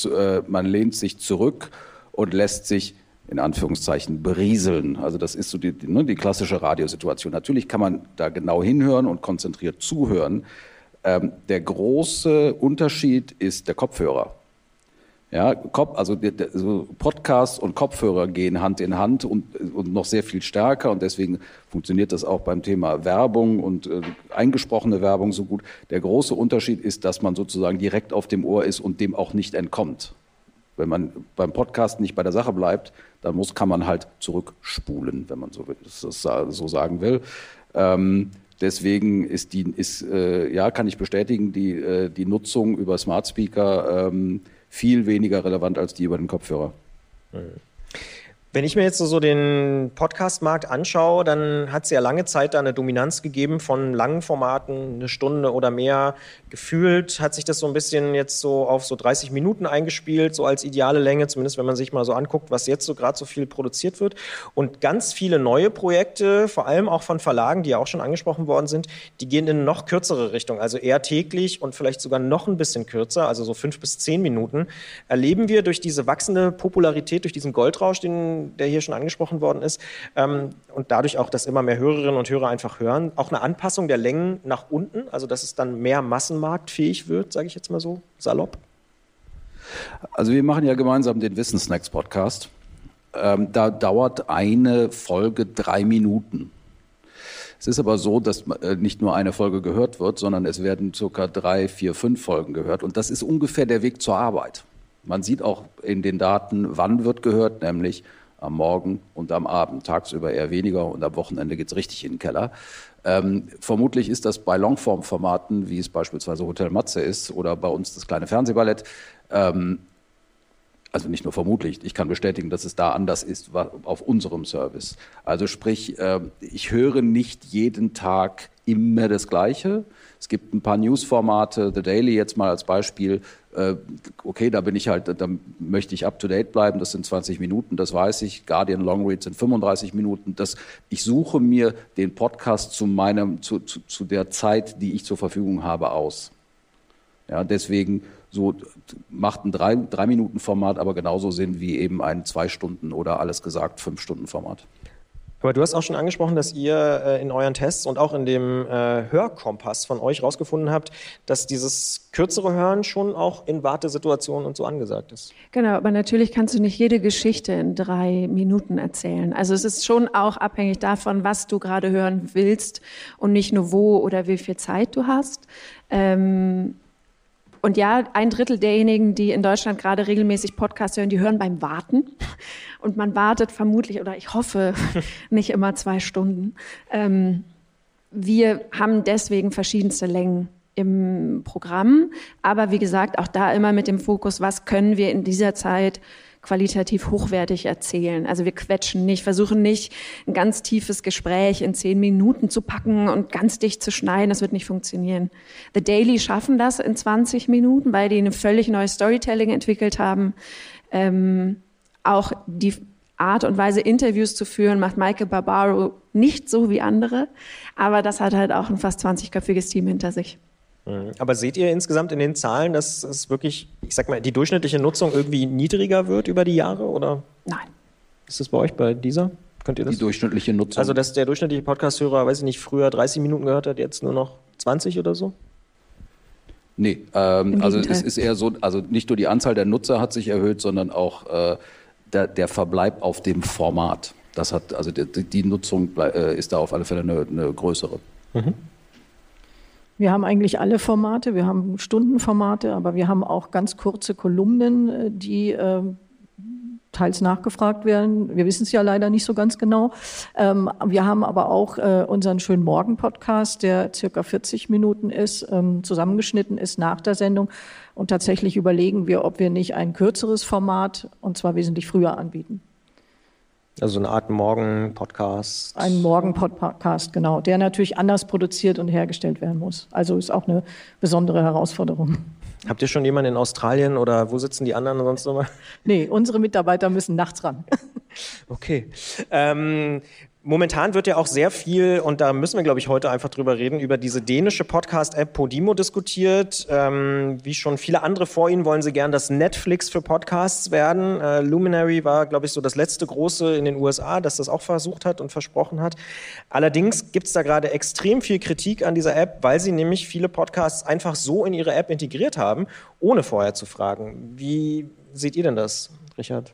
zurück und lässt sich in Anführungszeichen berieseln. Also das ist so die klassische Radiosituation. Natürlich kann man da genau hinhören und konzentriert zuhören. Der große Unterschied ist der Kopfhörer. Ja, Podcast und Kopfhörer gehen Hand in Hand und noch sehr viel stärker und deswegen funktioniert das auch beim Thema Werbung und eingesprochene Werbung so gut. Der große Unterschied ist, dass man sozusagen direkt auf dem Ohr ist und dem auch nicht entkommt. Wenn man beim Podcast nicht bei der Sache bleibt, dann kann man halt zurückspulen, wenn man so sagen will. Deswegen kann ich bestätigen, die Nutzung über Smart Speaker viel weniger relevant als die über den Kopfhörer. Wenn ich mir jetzt so den Podcast-Markt anschaue, dann hat es ja lange Zeit da eine Dominanz gegeben von langen Formaten, eine Stunde oder mehr. Gefühlt hat sich das so ein bisschen jetzt so auf so 30 Minuten eingespielt, so als ideale Länge, zumindest wenn man sich mal so anguckt, was jetzt so gerade so viel produziert wird. Und ganz viele neue Projekte, vor allem auch von Verlagen, die ja auch schon angesprochen worden sind, die gehen in eine noch kürzere Richtung, also eher täglich und vielleicht sogar noch ein bisschen kürzer, also so 5 bis 10 Minuten. Erleben wir durch diese wachsende Popularität, durch diesen Goldrausch, der hier schon angesprochen worden ist, und dadurch auch, dass immer mehr Hörerinnen und Hörer einfach hören, auch eine Anpassung der Längen nach unten, also dass es dann mehr massenmarktfähig wird, sage ich jetzt mal so salopp? Also wir machen ja gemeinsam den Wissensnacks-Podcast. Da dauert eine Folge 3 Minuten. Es ist aber so, dass nicht nur eine Folge gehört wird, sondern es werden ca. 3, 4, 5 Folgen gehört. Und das ist ungefähr der Weg zur Arbeit. Man sieht auch in den Daten, wann wird gehört, nämlich am Morgen und am Abend. Tagsüber eher weniger und am Wochenende geht es richtig in den Keller. Vermutlich ist das bei Longform-Formaten, wie es beispielsweise Hotel Matze ist oder bei uns das kleine Fernsehballett, also nicht nur vermutlich, ich kann bestätigen, dass es da anders ist auf unserem Service. Also sprich, ich höre nicht jeden Tag immer das Gleiche. Es gibt ein paar Newsformate, The Daily jetzt mal als Beispiel. Okay, da möchte ich up to date bleiben. Das sind 20 Minuten, das weiß ich. Guardian Long Read sind 35 Minuten. Ich suche mir den Podcast zu der Zeit, die ich zur Verfügung habe, aus. Ja, deswegen so macht ein 3-Minuten-Format aber genauso Sinn wie eben ein 2 Stunden oder alles gesagt 5-Stunden-Format. Aber du hast auch schon angesprochen, dass ihr in euren Tests und auch in dem Hörkompass von euch rausgefunden habt, dass dieses kürzere Hören schon auch in Wartesituationen und so angesagt ist. Genau, aber natürlich kannst du nicht jede Geschichte in 3 Minuten erzählen. Also es ist schon auch abhängig davon, was du gerade hören willst und nicht nur wo oder wie viel Zeit du hast. Und ja, 1/3 derjenigen, die in Deutschland gerade regelmäßig Podcasts hören, die hören beim Warten. Und man wartet vermutlich, oder ich hoffe, nicht immer 2 Stunden. Wir haben deswegen verschiedenste Längen im Programm. Aber wie gesagt, auch da immer mit dem Fokus, was können wir in dieser Zeit qualitativ hochwertig erzählen. Also wir quetschen nicht, versuchen nicht, ein ganz tiefes Gespräch in 10 Minuten zu packen und ganz dicht zu schneiden. Das wird nicht funktionieren. The Daily schaffen das in 20 Minuten, weil die eine völlig neue Storytelling entwickelt haben. Auch die Art und Weise, Interviews zu führen, macht Michael Barbaro nicht so wie andere. Aber das hat halt auch ein fast 20-köpfiges Team hinter sich. Aber seht ihr insgesamt in den Zahlen, dass es wirklich, ich sag mal, die durchschnittliche Nutzung irgendwie niedriger wird über die Jahre? Oder? Nein. Ist das bei euch, bei dieser? Könnt ihr das? Die durchschnittliche Nutzung? Also, dass der durchschnittliche Podcast-Hörer, weiß ich nicht, früher 30 Minuten gehört hat, jetzt nur noch 20 oder so? Nee, also es ist eher so, also nicht nur die Anzahl der Nutzer hat sich erhöht, sondern auch der Verbleib auf dem Format. Das hat, also die Nutzung ist da auf alle Fälle eine größere. Mhm. Wir haben eigentlich alle Formate. Wir haben Stundenformate, aber wir haben auch ganz kurze Kolumnen, die teils nachgefragt werden. Wir wissen es ja leider nicht so ganz genau. Wir haben aber auch unseren schönen Morgen-Podcast, der circa 40 Minuten ist, zusammengeschnitten ist nach der Sendung. Und tatsächlich überlegen wir, ob wir nicht ein kürzeres Format, und zwar wesentlich früher, anbieten. Also eine Art Morgen-Podcast. Ein Morgen-Podcast, genau, der natürlich anders produziert und hergestellt werden muss. Also ist auch eine besondere Herausforderung. Habt ihr schon jemanden in Australien oder wo sitzen die anderen sonst nochmal? Nee, unsere Mitarbeiter müssen nachts ran. Okay. Momentan wird ja auch sehr viel, und da müssen wir, glaube ich, heute einfach drüber reden, über diese dänische Podcast-App Podimo diskutiert. Wie schon viele andere vor Ihnen wollen sie gern das Netflix für Podcasts werden. Luminary war, glaube ich, so das letzte große in den USA, das das auch versucht hat und versprochen hat. Allerdings gibt es da gerade extrem viel Kritik an dieser App, weil sie nämlich viele Podcasts einfach so in ihre App integriert haben, ohne vorher zu fragen. Wie seht ihr denn das, Richard?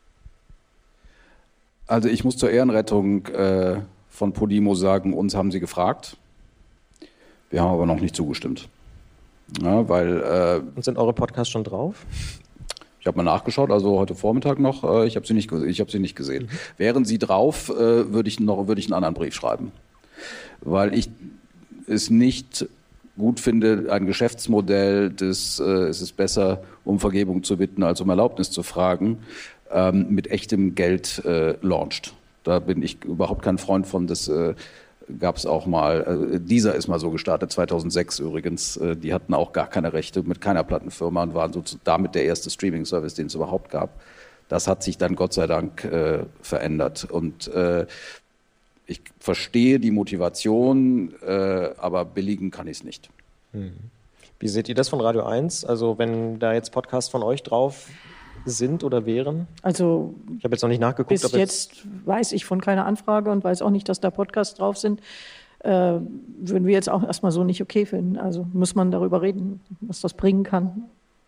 Also ich muss zur Ehrenrettung von Podimo sagen, uns haben sie gefragt. Wir haben aber noch nicht zugestimmt. Ja, weil, und sind eure Podcasts schon drauf? Ich habe mal nachgeschaut, also heute Vormittag noch. Ich habe sie nicht gesehen. Wären sie drauf, würde ich einen anderen Brief schreiben. Weil ich es nicht gut finde, ein Geschäftsmodell, es ist besser, um Vergebung zu bitten, als um Erlaubnis zu fragen, mit echtem Geld launcht. Da bin ich überhaupt kein Freund von. Das gab es auch mal. Dieser ist mal so gestartet, 2006 übrigens. Die hatten auch gar keine Rechte mit keiner Plattenfirma und waren so damit der erste Streaming-Service, den es überhaupt gab. Das hat sich dann Gott sei Dank verändert. Und ich verstehe die Motivation, aber billigen kann ich es nicht. Wie seht ihr das von Radio 1? Also wenn da jetzt Podcasts von euch drauf sind oder wären? Also ich habe jetzt noch nicht nachgeguckt. Bis jetzt weiß ich von keiner Anfrage und weiß auch nicht, dass da Podcasts drauf sind. Würden wir jetzt auch erstmal so nicht okay finden. Also muss man darüber reden, was das bringen kann.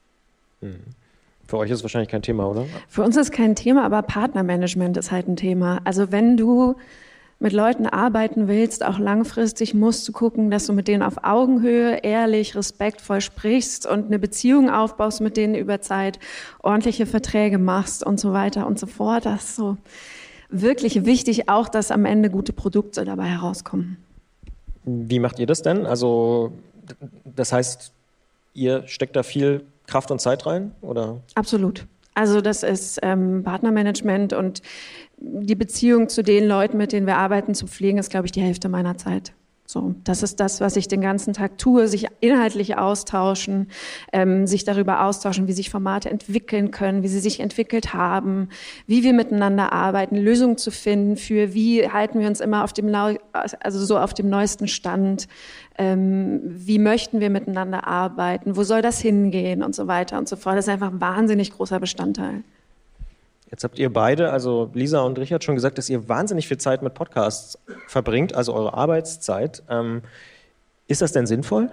Für euch ist es wahrscheinlich kein Thema, oder? Für uns ist kein Thema, aber Partnermanagement ist halt ein Thema. Also wenn du mit Leuten arbeiten willst, auch langfristig, musst du gucken, dass du mit denen auf Augenhöhe, ehrlich, respektvoll sprichst und eine Beziehung aufbaust mit denen über Zeit, ordentliche Verträge machst und so weiter und so fort. Das ist so wirklich wichtig, auch dass am Ende gute Produkte dabei herauskommen. Wie macht ihr das denn? Also das heißt, ihr steckt da viel Kraft und Zeit rein, oder? Absolut. Also das ist Partnermanagement und die Beziehung zu den Leuten, mit denen wir arbeiten, zu pflegen, ist, glaube ich, die Hälfte meiner Zeit. So, das ist das, was ich den ganzen Tag tue, sich inhaltlich austauschen, sich darüber austauschen, wie sich Formate entwickeln können, wie sie sich entwickelt haben, wie wir miteinander arbeiten, Lösungen zu finden für, wie halten wir uns immer auf dem, auf dem neuesten Stand, wie möchten wir miteinander arbeiten, wo soll das hingehen und so weiter und so fort. Das ist einfach ein wahnsinnig großer Bestandteil. Jetzt habt ihr beide, also Lisa und Richard, schon gesagt, dass ihr wahnsinnig viel Zeit mit Podcasts verbringt, also eure Arbeitszeit. Ist das denn sinnvoll?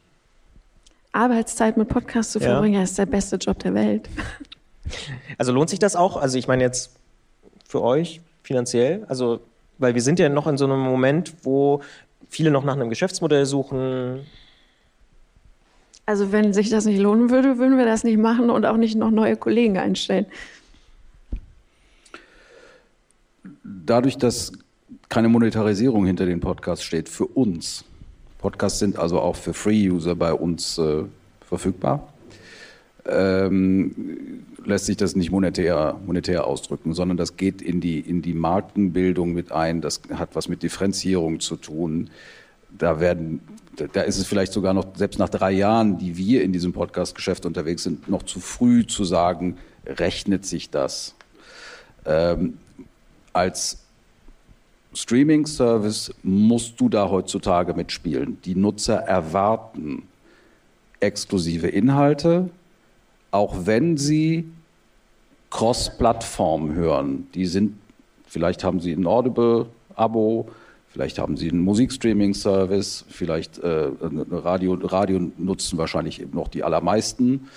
Arbeitszeit mit Podcasts zu verbringen, ist der beste Job der Welt. Also lohnt sich das auch? Also ich meine jetzt für euch finanziell, also weil wir sind ja noch in so einem Moment, wo viele noch nach einem Geschäftsmodell suchen. Also wenn sich das nicht lohnen würde, würden wir das nicht machen und auch nicht noch neue Kollegen einstellen. Dadurch, dass keine Monetarisierung hinter den Podcasts steht, für uns, Podcasts sind also auch für Free-User bei uns verfügbar, lässt sich das nicht monetär ausdrücken, sondern das geht in die Markenbildung mit ein, das hat was mit Differenzierung zu tun. Da ist es vielleicht sogar noch, selbst nach 3 Jahren, die wir in diesem Podcast-Geschäft unterwegs sind, noch zu früh zu sagen, rechnet sich das? Als Streaming-Service musst du da heutzutage mitspielen. Die Nutzer erwarten exklusive Inhalte, auch wenn sie Cross-Plattform hören. Vielleicht haben sie ein Audible-Abo, vielleicht haben Sie einen Musikstreaming-Service, vielleicht Radio nutzen wahrscheinlich eben noch die allermeisten.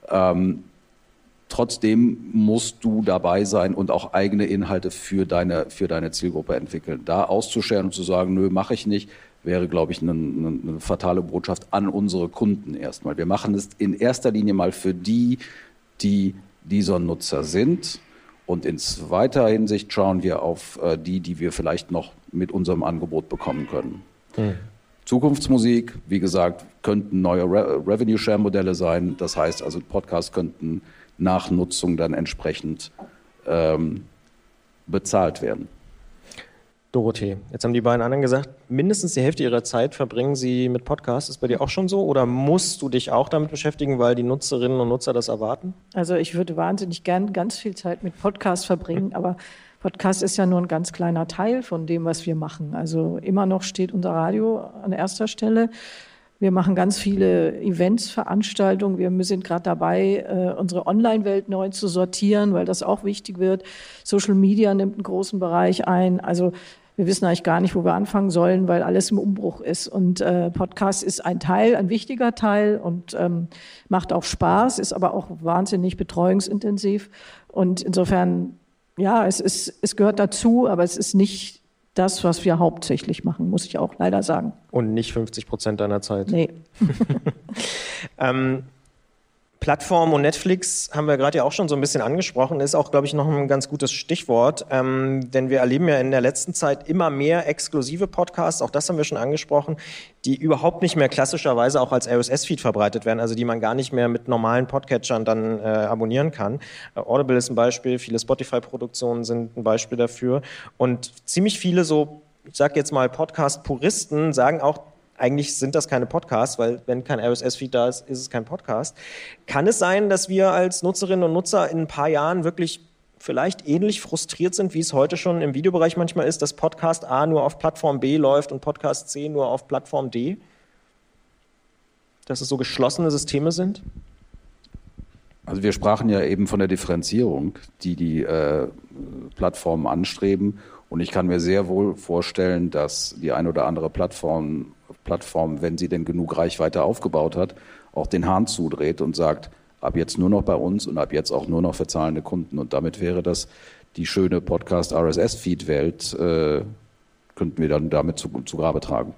Trotzdem musst du dabei sein und auch eigene Inhalte für deine Zielgruppe entwickeln. Da auszuscheren und zu sagen, nö, mache ich nicht, wäre, glaube ich, eine fatale Botschaft an unsere Kunden erstmal. Wir machen es in erster Linie mal für die dieser Nutzer sind. Und in zweiter Hinsicht schauen wir auf die wir vielleicht noch mit unserem Angebot bekommen können. Zukunftsmusik, wie gesagt, könnten neue Revenue-Share-Modelle sein. Das heißt also, Podcasts könnten nach Nutzung dann entsprechend bezahlt werden. Dorothee, jetzt haben die beiden anderen gesagt, mindestens die Hälfte ihrer Zeit verbringen sie mit Podcasts. Ist bei dir auch schon so? Oder musst du dich auch damit beschäftigen, weil die Nutzerinnen und Nutzer das erwarten? Also ich würde wahnsinnig gern ganz viel Zeit mit Podcasts verbringen, aber Podcast ist ja nur ein ganz kleiner Teil von dem, was wir machen. Also immer noch steht unser Radio an erster Stelle. Wir machen ganz viele Events, Veranstaltungen. Wir sind gerade dabei, unsere Online-Welt neu zu sortieren, weil das auch wichtig wird. Social Media nimmt einen großen Bereich ein. Also wir wissen eigentlich gar nicht, wo wir anfangen sollen, weil alles im Umbruch ist. Und Podcast ist ein Teil, ein wichtiger Teil und macht auch Spaß, ist aber auch wahnsinnig betreuungsintensiv. Und insofern, ja, es gehört dazu, aber es ist nicht das, was wir hauptsächlich machen, muss ich auch leider sagen. Und nicht 50% deiner Zeit. Nee. Plattform und Netflix haben wir gerade ja auch schon so ein bisschen angesprochen, ist auch, glaube ich, noch ein ganz gutes Stichwort, denn wir erleben ja in der letzten Zeit immer mehr exklusive Podcasts, auch das haben wir schon angesprochen, die überhaupt nicht mehr klassischerweise auch als RSS-Feed verbreitet werden, also die man gar nicht mehr mit normalen Podcatchern dann abonnieren kann. Audible ist ein Beispiel, viele Spotify-Produktionen sind ein Beispiel dafür und ziemlich viele so, ich sage jetzt mal Podcast-Puristen sagen auch, eigentlich sind das keine Podcasts, weil wenn kein RSS-Feed da ist, ist es kein Podcast. Kann es sein, dass wir als Nutzerinnen und Nutzer in ein paar Jahren wirklich vielleicht ähnlich frustriert sind, wie es heute schon im Videobereich manchmal ist, dass Podcast A nur auf Plattform B läuft und Podcast C nur auf Plattform D? Dass es so geschlossene Systeme sind? Also wir sprachen ja eben von der Differenzierung, die Plattformen anstreben. Und ich kann mir sehr wohl vorstellen, dass die eine oder andere Plattform, wenn sie denn genug Reichweite aufgebaut hat, auch den Hahn zudreht und sagt, ab jetzt nur noch bei uns und ab jetzt auch nur noch für zahlende Kunden. Und damit wäre das die schöne Podcast-RSS-Feed-Welt, könnten wir dann damit zu Grabe tragen.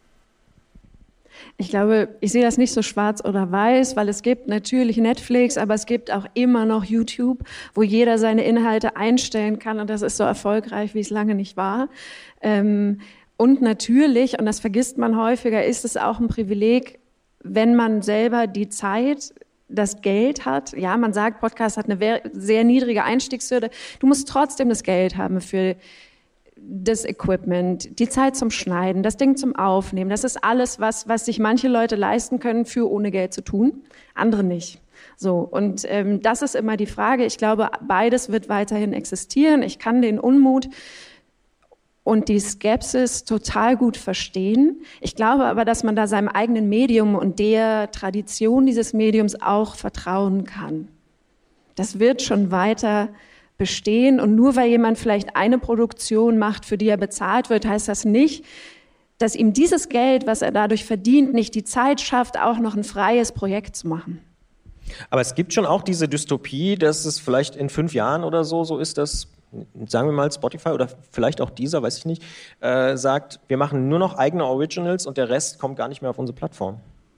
Ich glaube, ich sehe das nicht so schwarz oder weiß, weil es gibt natürlich Netflix, aber es gibt auch immer noch YouTube, wo jeder seine Inhalte einstellen kann und das ist so erfolgreich, wie es lange nicht war. Und natürlich, und das vergisst man häufiger, ist es auch ein Privileg, wenn man selber die Zeit, das Geld hat. Ja, man sagt, Podcast hat eine sehr niedrige Einstiegshürde. Du musst trotzdem das Geld haben für das Equipment, die Zeit zum Schneiden, das Ding zum Aufnehmen. Das ist alles, was sich manche Leute leisten können, für ohne Geld zu tun, andere nicht. So, und das ist immer die Frage. Ich glaube, beides wird weiterhin existieren. Ich kann den Unmut und die Skepsis total gut verstehen. Ich glaube aber, dass man da seinem eigenen Medium und der Tradition dieses Mediums auch vertrauen kann. Das wird schon weiter bestehen und nur weil jemand vielleicht eine Produktion macht, für die er bezahlt wird, heißt das nicht, dass ihm dieses Geld, was er dadurch verdient, nicht die Zeit schafft, auch noch ein freies Projekt zu machen. Aber es gibt schon auch diese Dystopie, dass es vielleicht in 5 Jahren oder so ist, dass, sagen wir mal, Spotify oder vielleicht auch dieser, weiß ich nicht, sagt, wir machen nur noch eigene Originals und der Rest kommt gar nicht mehr auf unsere Plattform.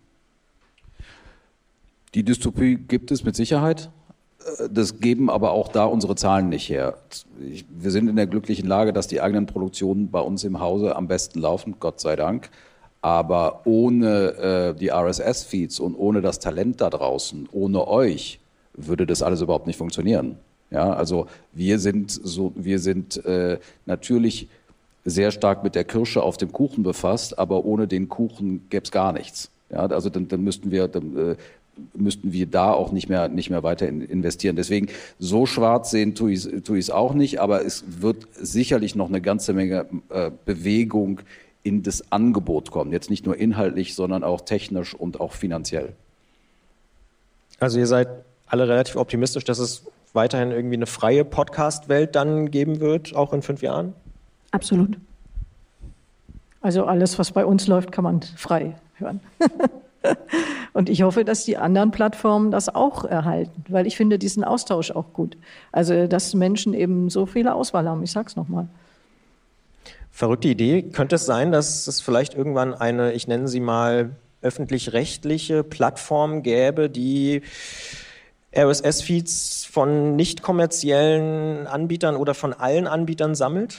Die Dystopie gibt es mit Sicherheit. Das geben aber auch da unsere Zahlen nicht her. Wir sind in der glücklichen Lage, dass die eigenen Produktionen bei uns im Hause am besten laufen, Gott sei Dank. Aber ohne die RSS-Feeds und ohne das Talent da draußen, ohne euch, würde das alles überhaupt nicht funktionieren. Ja, also wir sind natürlich sehr stark mit der Kirsche auf dem Kuchen befasst, aber ohne den Kuchen gäbe es gar nichts. Ja, also dann müssten wir da auch nicht mehr weiter investieren. Deswegen so schwarz sehen tue ich es auch nicht, aber es wird sicherlich noch eine ganze Menge Bewegung in das Angebot kommen. Jetzt nicht nur inhaltlich, sondern auch technisch und auch finanziell. Also ihr seid alle relativ optimistisch, dass es weiterhin irgendwie eine freie Podcast-Welt dann geben wird, auch in 5 Jahren? Absolut. Also alles, was bei uns läuft, kann man frei hören. Und ich hoffe, dass die anderen Plattformen das auch erhalten, weil ich finde diesen Austausch auch gut. Also, dass Menschen eben so viele Auswahl haben, ich sag's nochmal. Verrückte Idee. Könnte es sein, dass es vielleicht irgendwann eine, ich nenne sie mal, öffentlich-rechtliche Plattform gäbe, die RSS-Feeds von nicht kommerziellen Anbietern oder von allen Anbietern sammelt?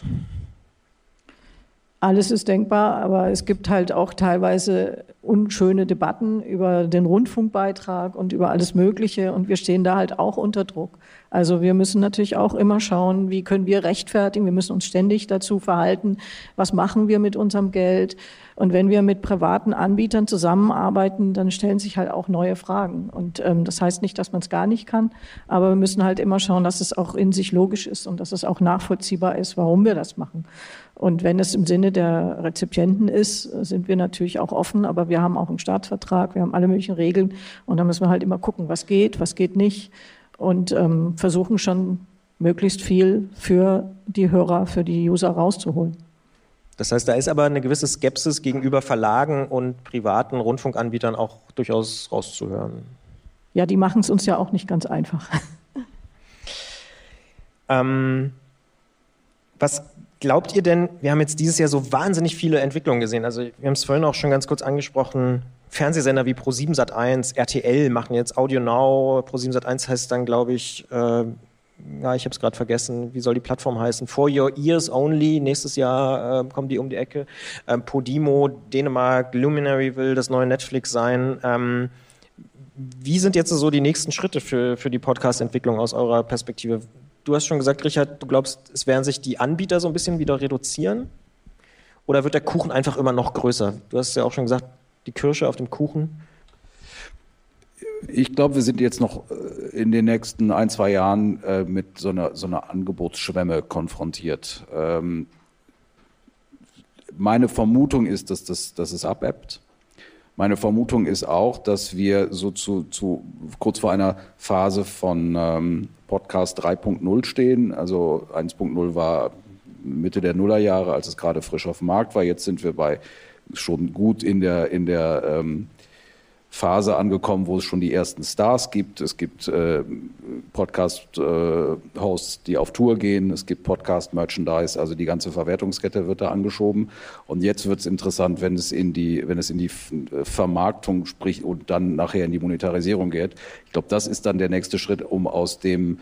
Alles ist denkbar, aber es gibt halt auch teilweise unschöne Debatten über den Rundfunkbeitrag und über alles Mögliche und wir stehen da halt auch unter Druck. Also wir müssen natürlich auch immer schauen, wie können wir rechtfertigen, wir müssen uns ständig dazu verhalten, was machen wir mit unserem Geld und wenn wir mit privaten Anbietern zusammenarbeiten, dann stellen sich halt auch neue Fragen und das heißt nicht, dass man es gar nicht kann, aber wir müssen halt immer schauen, dass es auch in sich logisch ist und dass es auch nachvollziehbar ist, warum wir das machen. Und wenn es im Sinne der Rezipienten ist, sind wir natürlich auch offen, aber wir haben auch einen Staatsvertrag, wir haben alle möglichen Regeln und da müssen wir halt immer gucken, was geht nicht und versuchen schon möglichst viel für die Hörer, für die User rauszuholen. Das heißt, da ist aber eine gewisse Skepsis gegenüber Verlagen und privaten Rundfunkanbietern auch durchaus rauszuhören. Ja, die machen es uns ja auch nicht ganz einfach. Was glaubt ihr denn, wir haben jetzt dieses Jahr so wahnsinnig viele Entwicklungen gesehen, also wir haben es vorhin auch schon ganz kurz angesprochen, Fernsehsender wie Pro7 Sat.1, RTL machen jetzt Audio Now, Pro7 Sat.1 heißt dann, glaube ich, ich habe es gerade vergessen, wie soll die Plattform heißen, For Your Ears Only, nächstes Jahr kommen die um die Ecke, Podimo, Dänemark, Luminary will das neue Netflix sein. Wie sind jetzt so die nächsten Schritte für die Podcast-Entwicklung aus eurer Perspektive? Du hast schon gesagt, Richard, du glaubst, es werden sich die Anbieter so ein bisschen wieder reduzieren? Oder wird der Kuchen einfach immer noch größer? Du hast ja auch schon gesagt, die Kirsche auf dem Kuchen. Ich glaube, wir sind jetzt noch in den nächsten 1-2 Jahren mit so einer Angebotsschwemme konfrontiert. Meine Vermutung ist, dass es abebbt. Meine Vermutung ist auch, dass wir so kurz vor einer Phase von Podcast 3.0 stehen. Also 1.0 war Mitte der Nullerjahre, als es gerade frisch auf dem Markt war. Jetzt sind wir schon gut in der Phase angekommen, wo es schon die ersten Stars gibt. Es gibt Podcast-Hosts, die auf Tour gehen. Es gibt Podcast-Merchandise, also die ganze Verwertungskette wird da angeschoben. Und jetzt wird es interessant, wenn es in die Vermarktung sprich und dann nachher in die Monetarisierung geht. Ich glaube, das ist dann der nächste Schritt, um aus diesem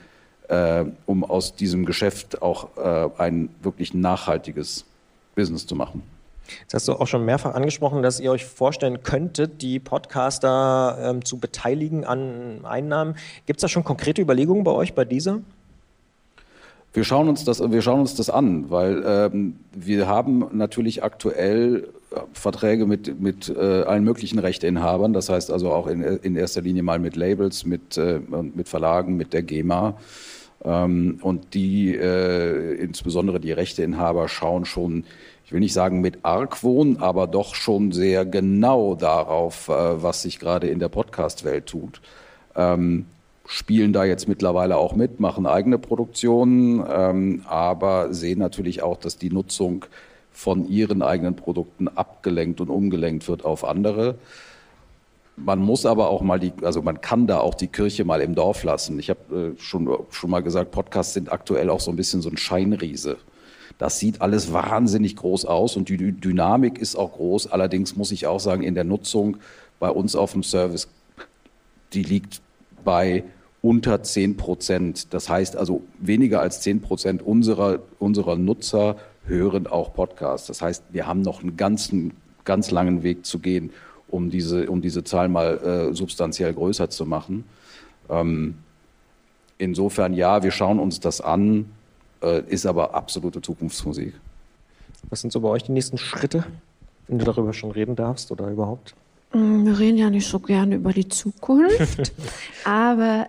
Geschäft auch ein wirklich nachhaltiges Business zu machen. Jetzt hast du auch schon mehrfach angesprochen, dass ihr euch vorstellen könntet, die Podcaster zu beteiligen an Einnahmen. Gibt es da schon konkrete Überlegungen bei euch, bei dieser? Wir schauen uns das an, weil wir haben natürlich aktuell Verträge mit allen möglichen Rechteinhabern. Das heißt also auch in erster Linie mal mit Labels, mit Verlagen, mit der GEMA. Und die, insbesondere die Rechteinhaber, schauen schon, ich will nicht sagen mit Argwohn, aber doch schon sehr genau darauf, was sich gerade in der Podcast-Welt tut. Spielen da jetzt mittlerweile auch mit, machen eigene Produktionen, aber sehen natürlich auch, dass die Nutzung von ihren eigenen Produkten abgelenkt und umgelenkt wird auf andere. Man muss aber auch mal man kann da auch die Kirche mal im Dorf lassen. Ich habe schon mal gesagt, Podcasts sind aktuell auch so ein bisschen so ein Scheinriese. Das sieht alles wahnsinnig groß aus und die Dynamik ist auch groß. Allerdings muss ich auch sagen, in der Nutzung bei uns auf dem Service, die liegt bei unter 10%. Das heißt also, weniger als 10% unserer Nutzer hören auch Podcasts. Das heißt, wir haben noch einen ganzen ganz langen Weg zu gehen, um diese Zahl mal substanziell größer zu machen. Insofern ja, wir schauen uns das an, ist aber absolute Zukunftsmusik. Was sind so bei euch die nächsten Schritte, wenn du darüber schon reden darfst oder überhaupt? Wir reden ja nicht so gerne über die Zukunft, aber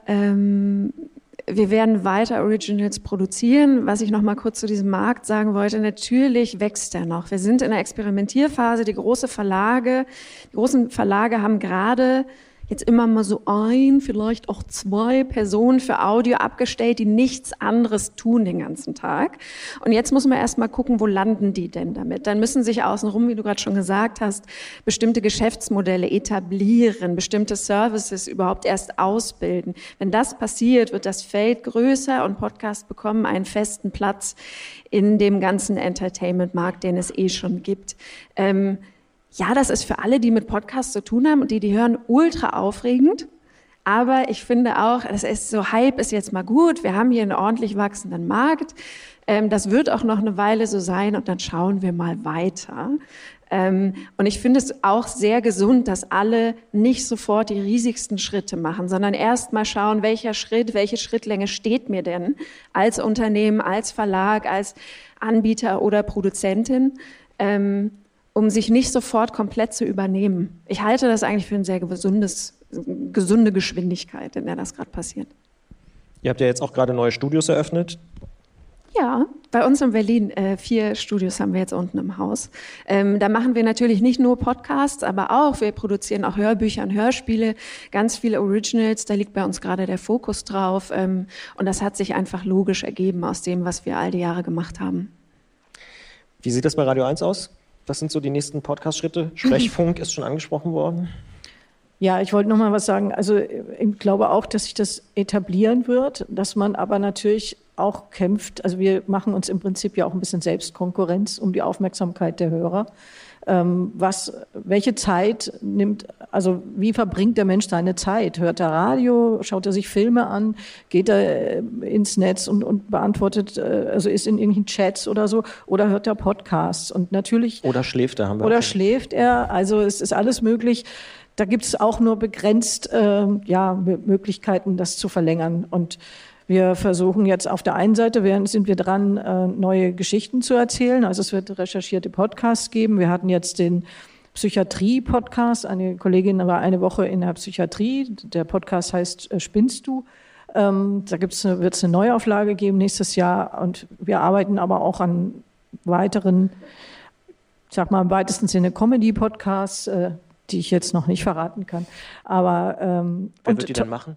wir werden weiter Originals produzieren. Was ich noch mal kurz zu diesem Markt sagen wollte, natürlich wächst er noch. Wir sind in der Experimentierphase. Die großen Verlage haben gerade jetzt immer mal so vielleicht auch 2 Personen für Audio abgestellt, die nichts anderes tun den ganzen Tag. Und jetzt muss man erst mal gucken, wo landen die denn damit? Dann müssen sich außenrum, wie du gerade schon gesagt hast, bestimmte Geschäftsmodelle etablieren, bestimmte Services überhaupt erst ausbilden. Wenn das passiert, wird das Feld größer und Podcasts bekommen einen festen Platz in dem ganzen Entertainment-Markt, den es schon gibt. Ja, das ist für alle, die mit Podcasts zu tun haben und die hören, ultra aufregend. Aber ich finde auch, das ist so, Hype ist jetzt mal gut. Wir haben hier einen ordentlich wachsenden Markt. Das wird auch noch eine Weile so sein und dann schauen wir mal weiter. Und ich finde es auch sehr gesund, dass alle nicht sofort die riesigsten Schritte machen, sondern erst mal schauen, welche Schrittlänge steht mir denn als Unternehmen, als Verlag, als Anbieter oder Produzentin, um sich nicht sofort komplett zu übernehmen. Ich halte das eigentlich für eine sehr gesunde Geschwindigkeit, in der das gerade passiert. Ihr habt ja jetzt auch gerade neue Studios eröffnet. Ja, bei uns in Berlin 4 Studios haben wir jetzt unten im Haus. Da machen wir natürlich nicht nur Podcasts, aber auch, wir produzieren auch Hörbücher und Hörspiele, ganz viele Originals, da liegt bei uns gerade der Fokus drauf. Und das hat sich einfach logisch ergeben aus dem, was wir all die Jahre gemacht haben. Wie sieht das bei Radio 1 aus? Was sind so die nächsten Podcast-Schritte? Sprechfunk ist schon angesprochen worden. Ja, ich wollte noch mal was sagen. Also ich glaube auch, dass sich das etablieren wird, dass man aber natürlich auch kämpft. Also wir machen uns im Prinzip ja auch ein bisschen Selbstkonkurrenz um die Aufmerksamkeit der Hörer. Welche Zeit nimmt, also wie verbringt der Mensch seine Zeit? Hört er Radio, schaut er sich Filme an, geht er ins Netz und beantwortet, also ist in irgendwelchen Chats oder so, oder hört er Podcasts? Und natürlich. Oder schläft er, haben wir. Oder schläft er, also es ist alles möglich. Da gibt es auch nur begrenzt Möglichkeiten, das zu verlängern. Und wir versuchen jetzt auf der einen Seite, sind wir dran, neue Geschichten zu erzählen. Also es wird recherchierte Podcasts geben. Wir hatten jetzt den Psychiatrie-Podcast. Eine Kollegin war eine Woche in der Psychiatrie. Der Podcast heißt Spinnst du? Da wird es eine Neuauflage geben nächstes Jahr. Und wir arbeiten aber auch an weiteren, ich sag mal im weitesten Sinne Comedy-Podcasts, die ich jetzt noch nicht verraten kann. Aber wer wird die dann machen?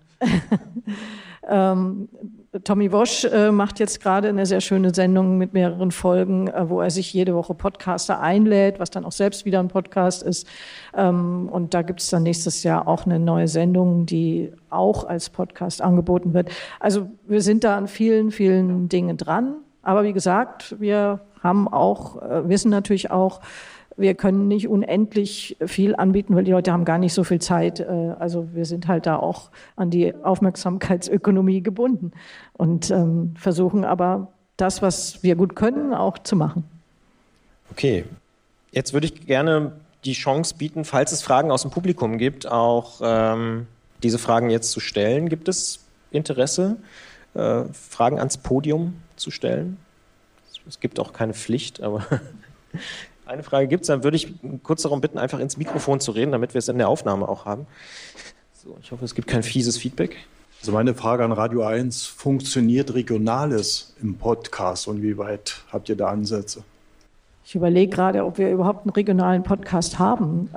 Tommy Wosch macht jetzt gerade eine sehr schöne Sendung mit mehreren Folgen, wo er sich jede Woche Podcaster einlädt, was dann auch selbst wieder ein Podcast ist. Und da gibt es dann nächstes Jahr auch eine neue Sendung, die auch als Podcast angeboten wird. Also wir sind da an vielen, vielen Dingen dran. Aber wie gesagt, wir haben auch, wissen natürlich auch, wir können nicht unendlich viel anbieten, weil die Leute haben gar nicht so viel Zeit. Also wir sind halt da auch an die Aufmerksamkeitsökonomie gebunden und versuchen aber das, was wir gut können, auch zu machen. Okay, jetzt würde ich gerne die Chance bieten, falls es Fragen aus dem Publikum gibt, auch diese Fragen jetzt zu stellen. Gibt es Interesse, Fragen ans Podium zu stellen? Es gibt auch keine Pflicht, aber eine Frage gibt es, dann würde ich kurz darum bitten, einfach ins Mikrofon zu reden, damit wir es in der Aufnahme auch haben. So, ich hoffe, es gibt kein fieses Feedback. Also meine Frage an Radio 1, funktioniert Regionales im Podcast und wie weit habt ihr da Ansätze? Ich überlege gerade, ob wir überhaupt einen regionalen Podcast haben.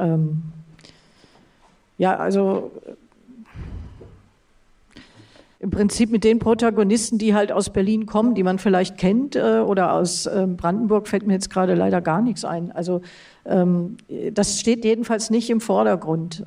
Im Prinzip mit den Protagonisten, die halt aus Berlin kommen, die man vielleicht kennt, oder aus Brandenburg fällt mir jetzt gerade leider gar nichts ein. Also das steht jedenfalls nicht im Vordergrund.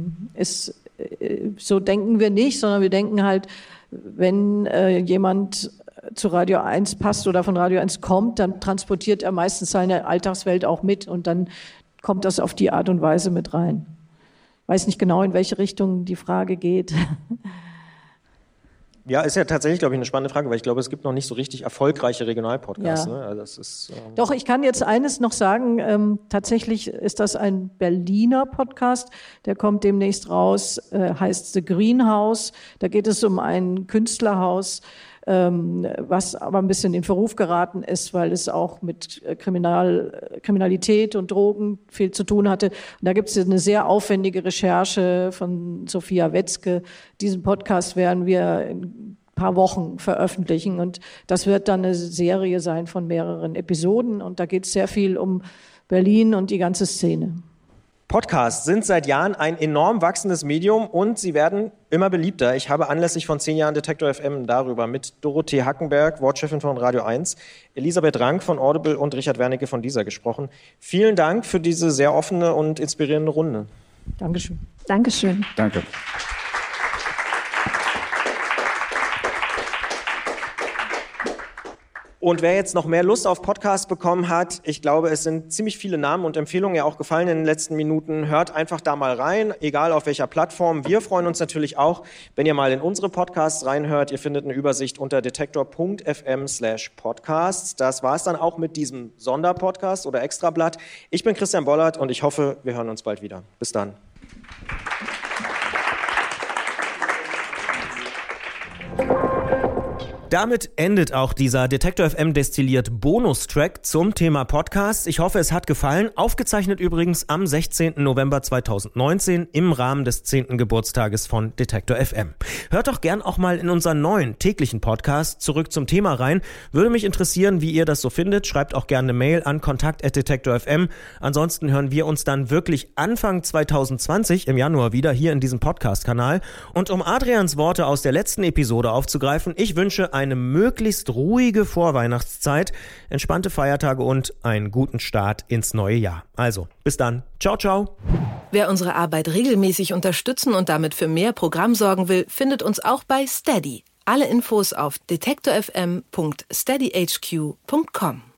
So denken wir nicht, sondern wir denken halt, wenn jemand zu Radio 1 passt oder von Radio 1 kommt, dann transportiert er meistens seine Alltagswelt auch mit und dann kommt das auf die Art und Weise mit rein. Ich weiß nicht genau, in welche Richtung die Frage geht. Ja, ist ja tatsächlich, glaube ich, eine spannende Frage, weil ich glaube, es gibt noch nicht so richtig erfolgreiche Regionalpodcasts. Ja. Ne? Also das ist, Doch, ich kann jetzt eines noch sagen. Tatsächlich ist das ein Berliner Podcast. Der kommt demnächst raus, heißt The Greenhouse. Da geht es um ein Künstlerhaus, was aber ein bisschen in Verruf geraten ist, weil es auch mit Kriminalität und Drogen viel zu tun hatte. Und da gibt es eine sehr aufwendige Recherche von Sophia Wetzke. Diesen Podcast werden wir in ein paar Wochen veröffentlichen und das wird dann eine Serie sein von mehreren Episoden und da geht es sehr viel um Berlin und die ganze Szene. Podcasts sind seit Jahren ein enorm wachsendes Medium und sie werden immer beliebter. Ich habe anlässlich von 10 Jahren Detektor FM darüber mit Dorothee Hackenberg, Wortchefin von Radio 1, Elisabeth Rank von Audible und Richard Wernicke von dieser gesprochen. Vielen Dank für diese sehr offene und inspirierende Runde. Dankeschön. Dankeschön. Danke. Und wer jetzt noch mehr Lust auf Podcasts bekommen hat, ich glaube, es sind ziemlich viele Namen und Empfehlungen ja auch gefallen in den letzten Minuten. Hört einfach da mal rein, egal auf welcher Plattform. Wir freuen uns natürlich auch, wenn ihr mal in unsere Podcasts reinhört. Ihr findet eine Übersicht unter detektor.fm/podcasts. Das war es dann auch mit diesem Sonderpodcast oder Extrablatt. Ich bin Christian Bollert und ich hoffe, wir hören uns bald wieder. Bis dann. Damit endet auch dieser Detektor FM destilliert Bonustrack zum Thema Podcast. Ich hoffe, es hat gefallen. Aufgezeichnet übrigens am 16. November 2019 im Rahmen des 10. Geburtstages von Detektor FM. Hört doch gern auch mal in unseren neuen täglichen Podcast Zurück zum Thema rein. Würde mich interessieren, wie ihr das so findet. Schreibt auch gerne eine Mail an kontakt@detektor.fm. Ansonsten hören wir uns dann wirklich Anfang 2020 im Januar wieder hier in diesem Podcast-Kanal. Und um Adrians Worte aus der letzten Episode aufzugreifen, ich wünsche eine möglichst ruhige Vorweihnachtszeit, entspannte Feiertage und einen guten Start ins neue Jahr. Also, bis dann. Ciao, ciao. Wer unsere Arbeit regelmäßig unterstützen und damit für mehr Programm sorgen will, findet uns auch bei Steady. Alle Infos auf detektorfm.steadyhq.com.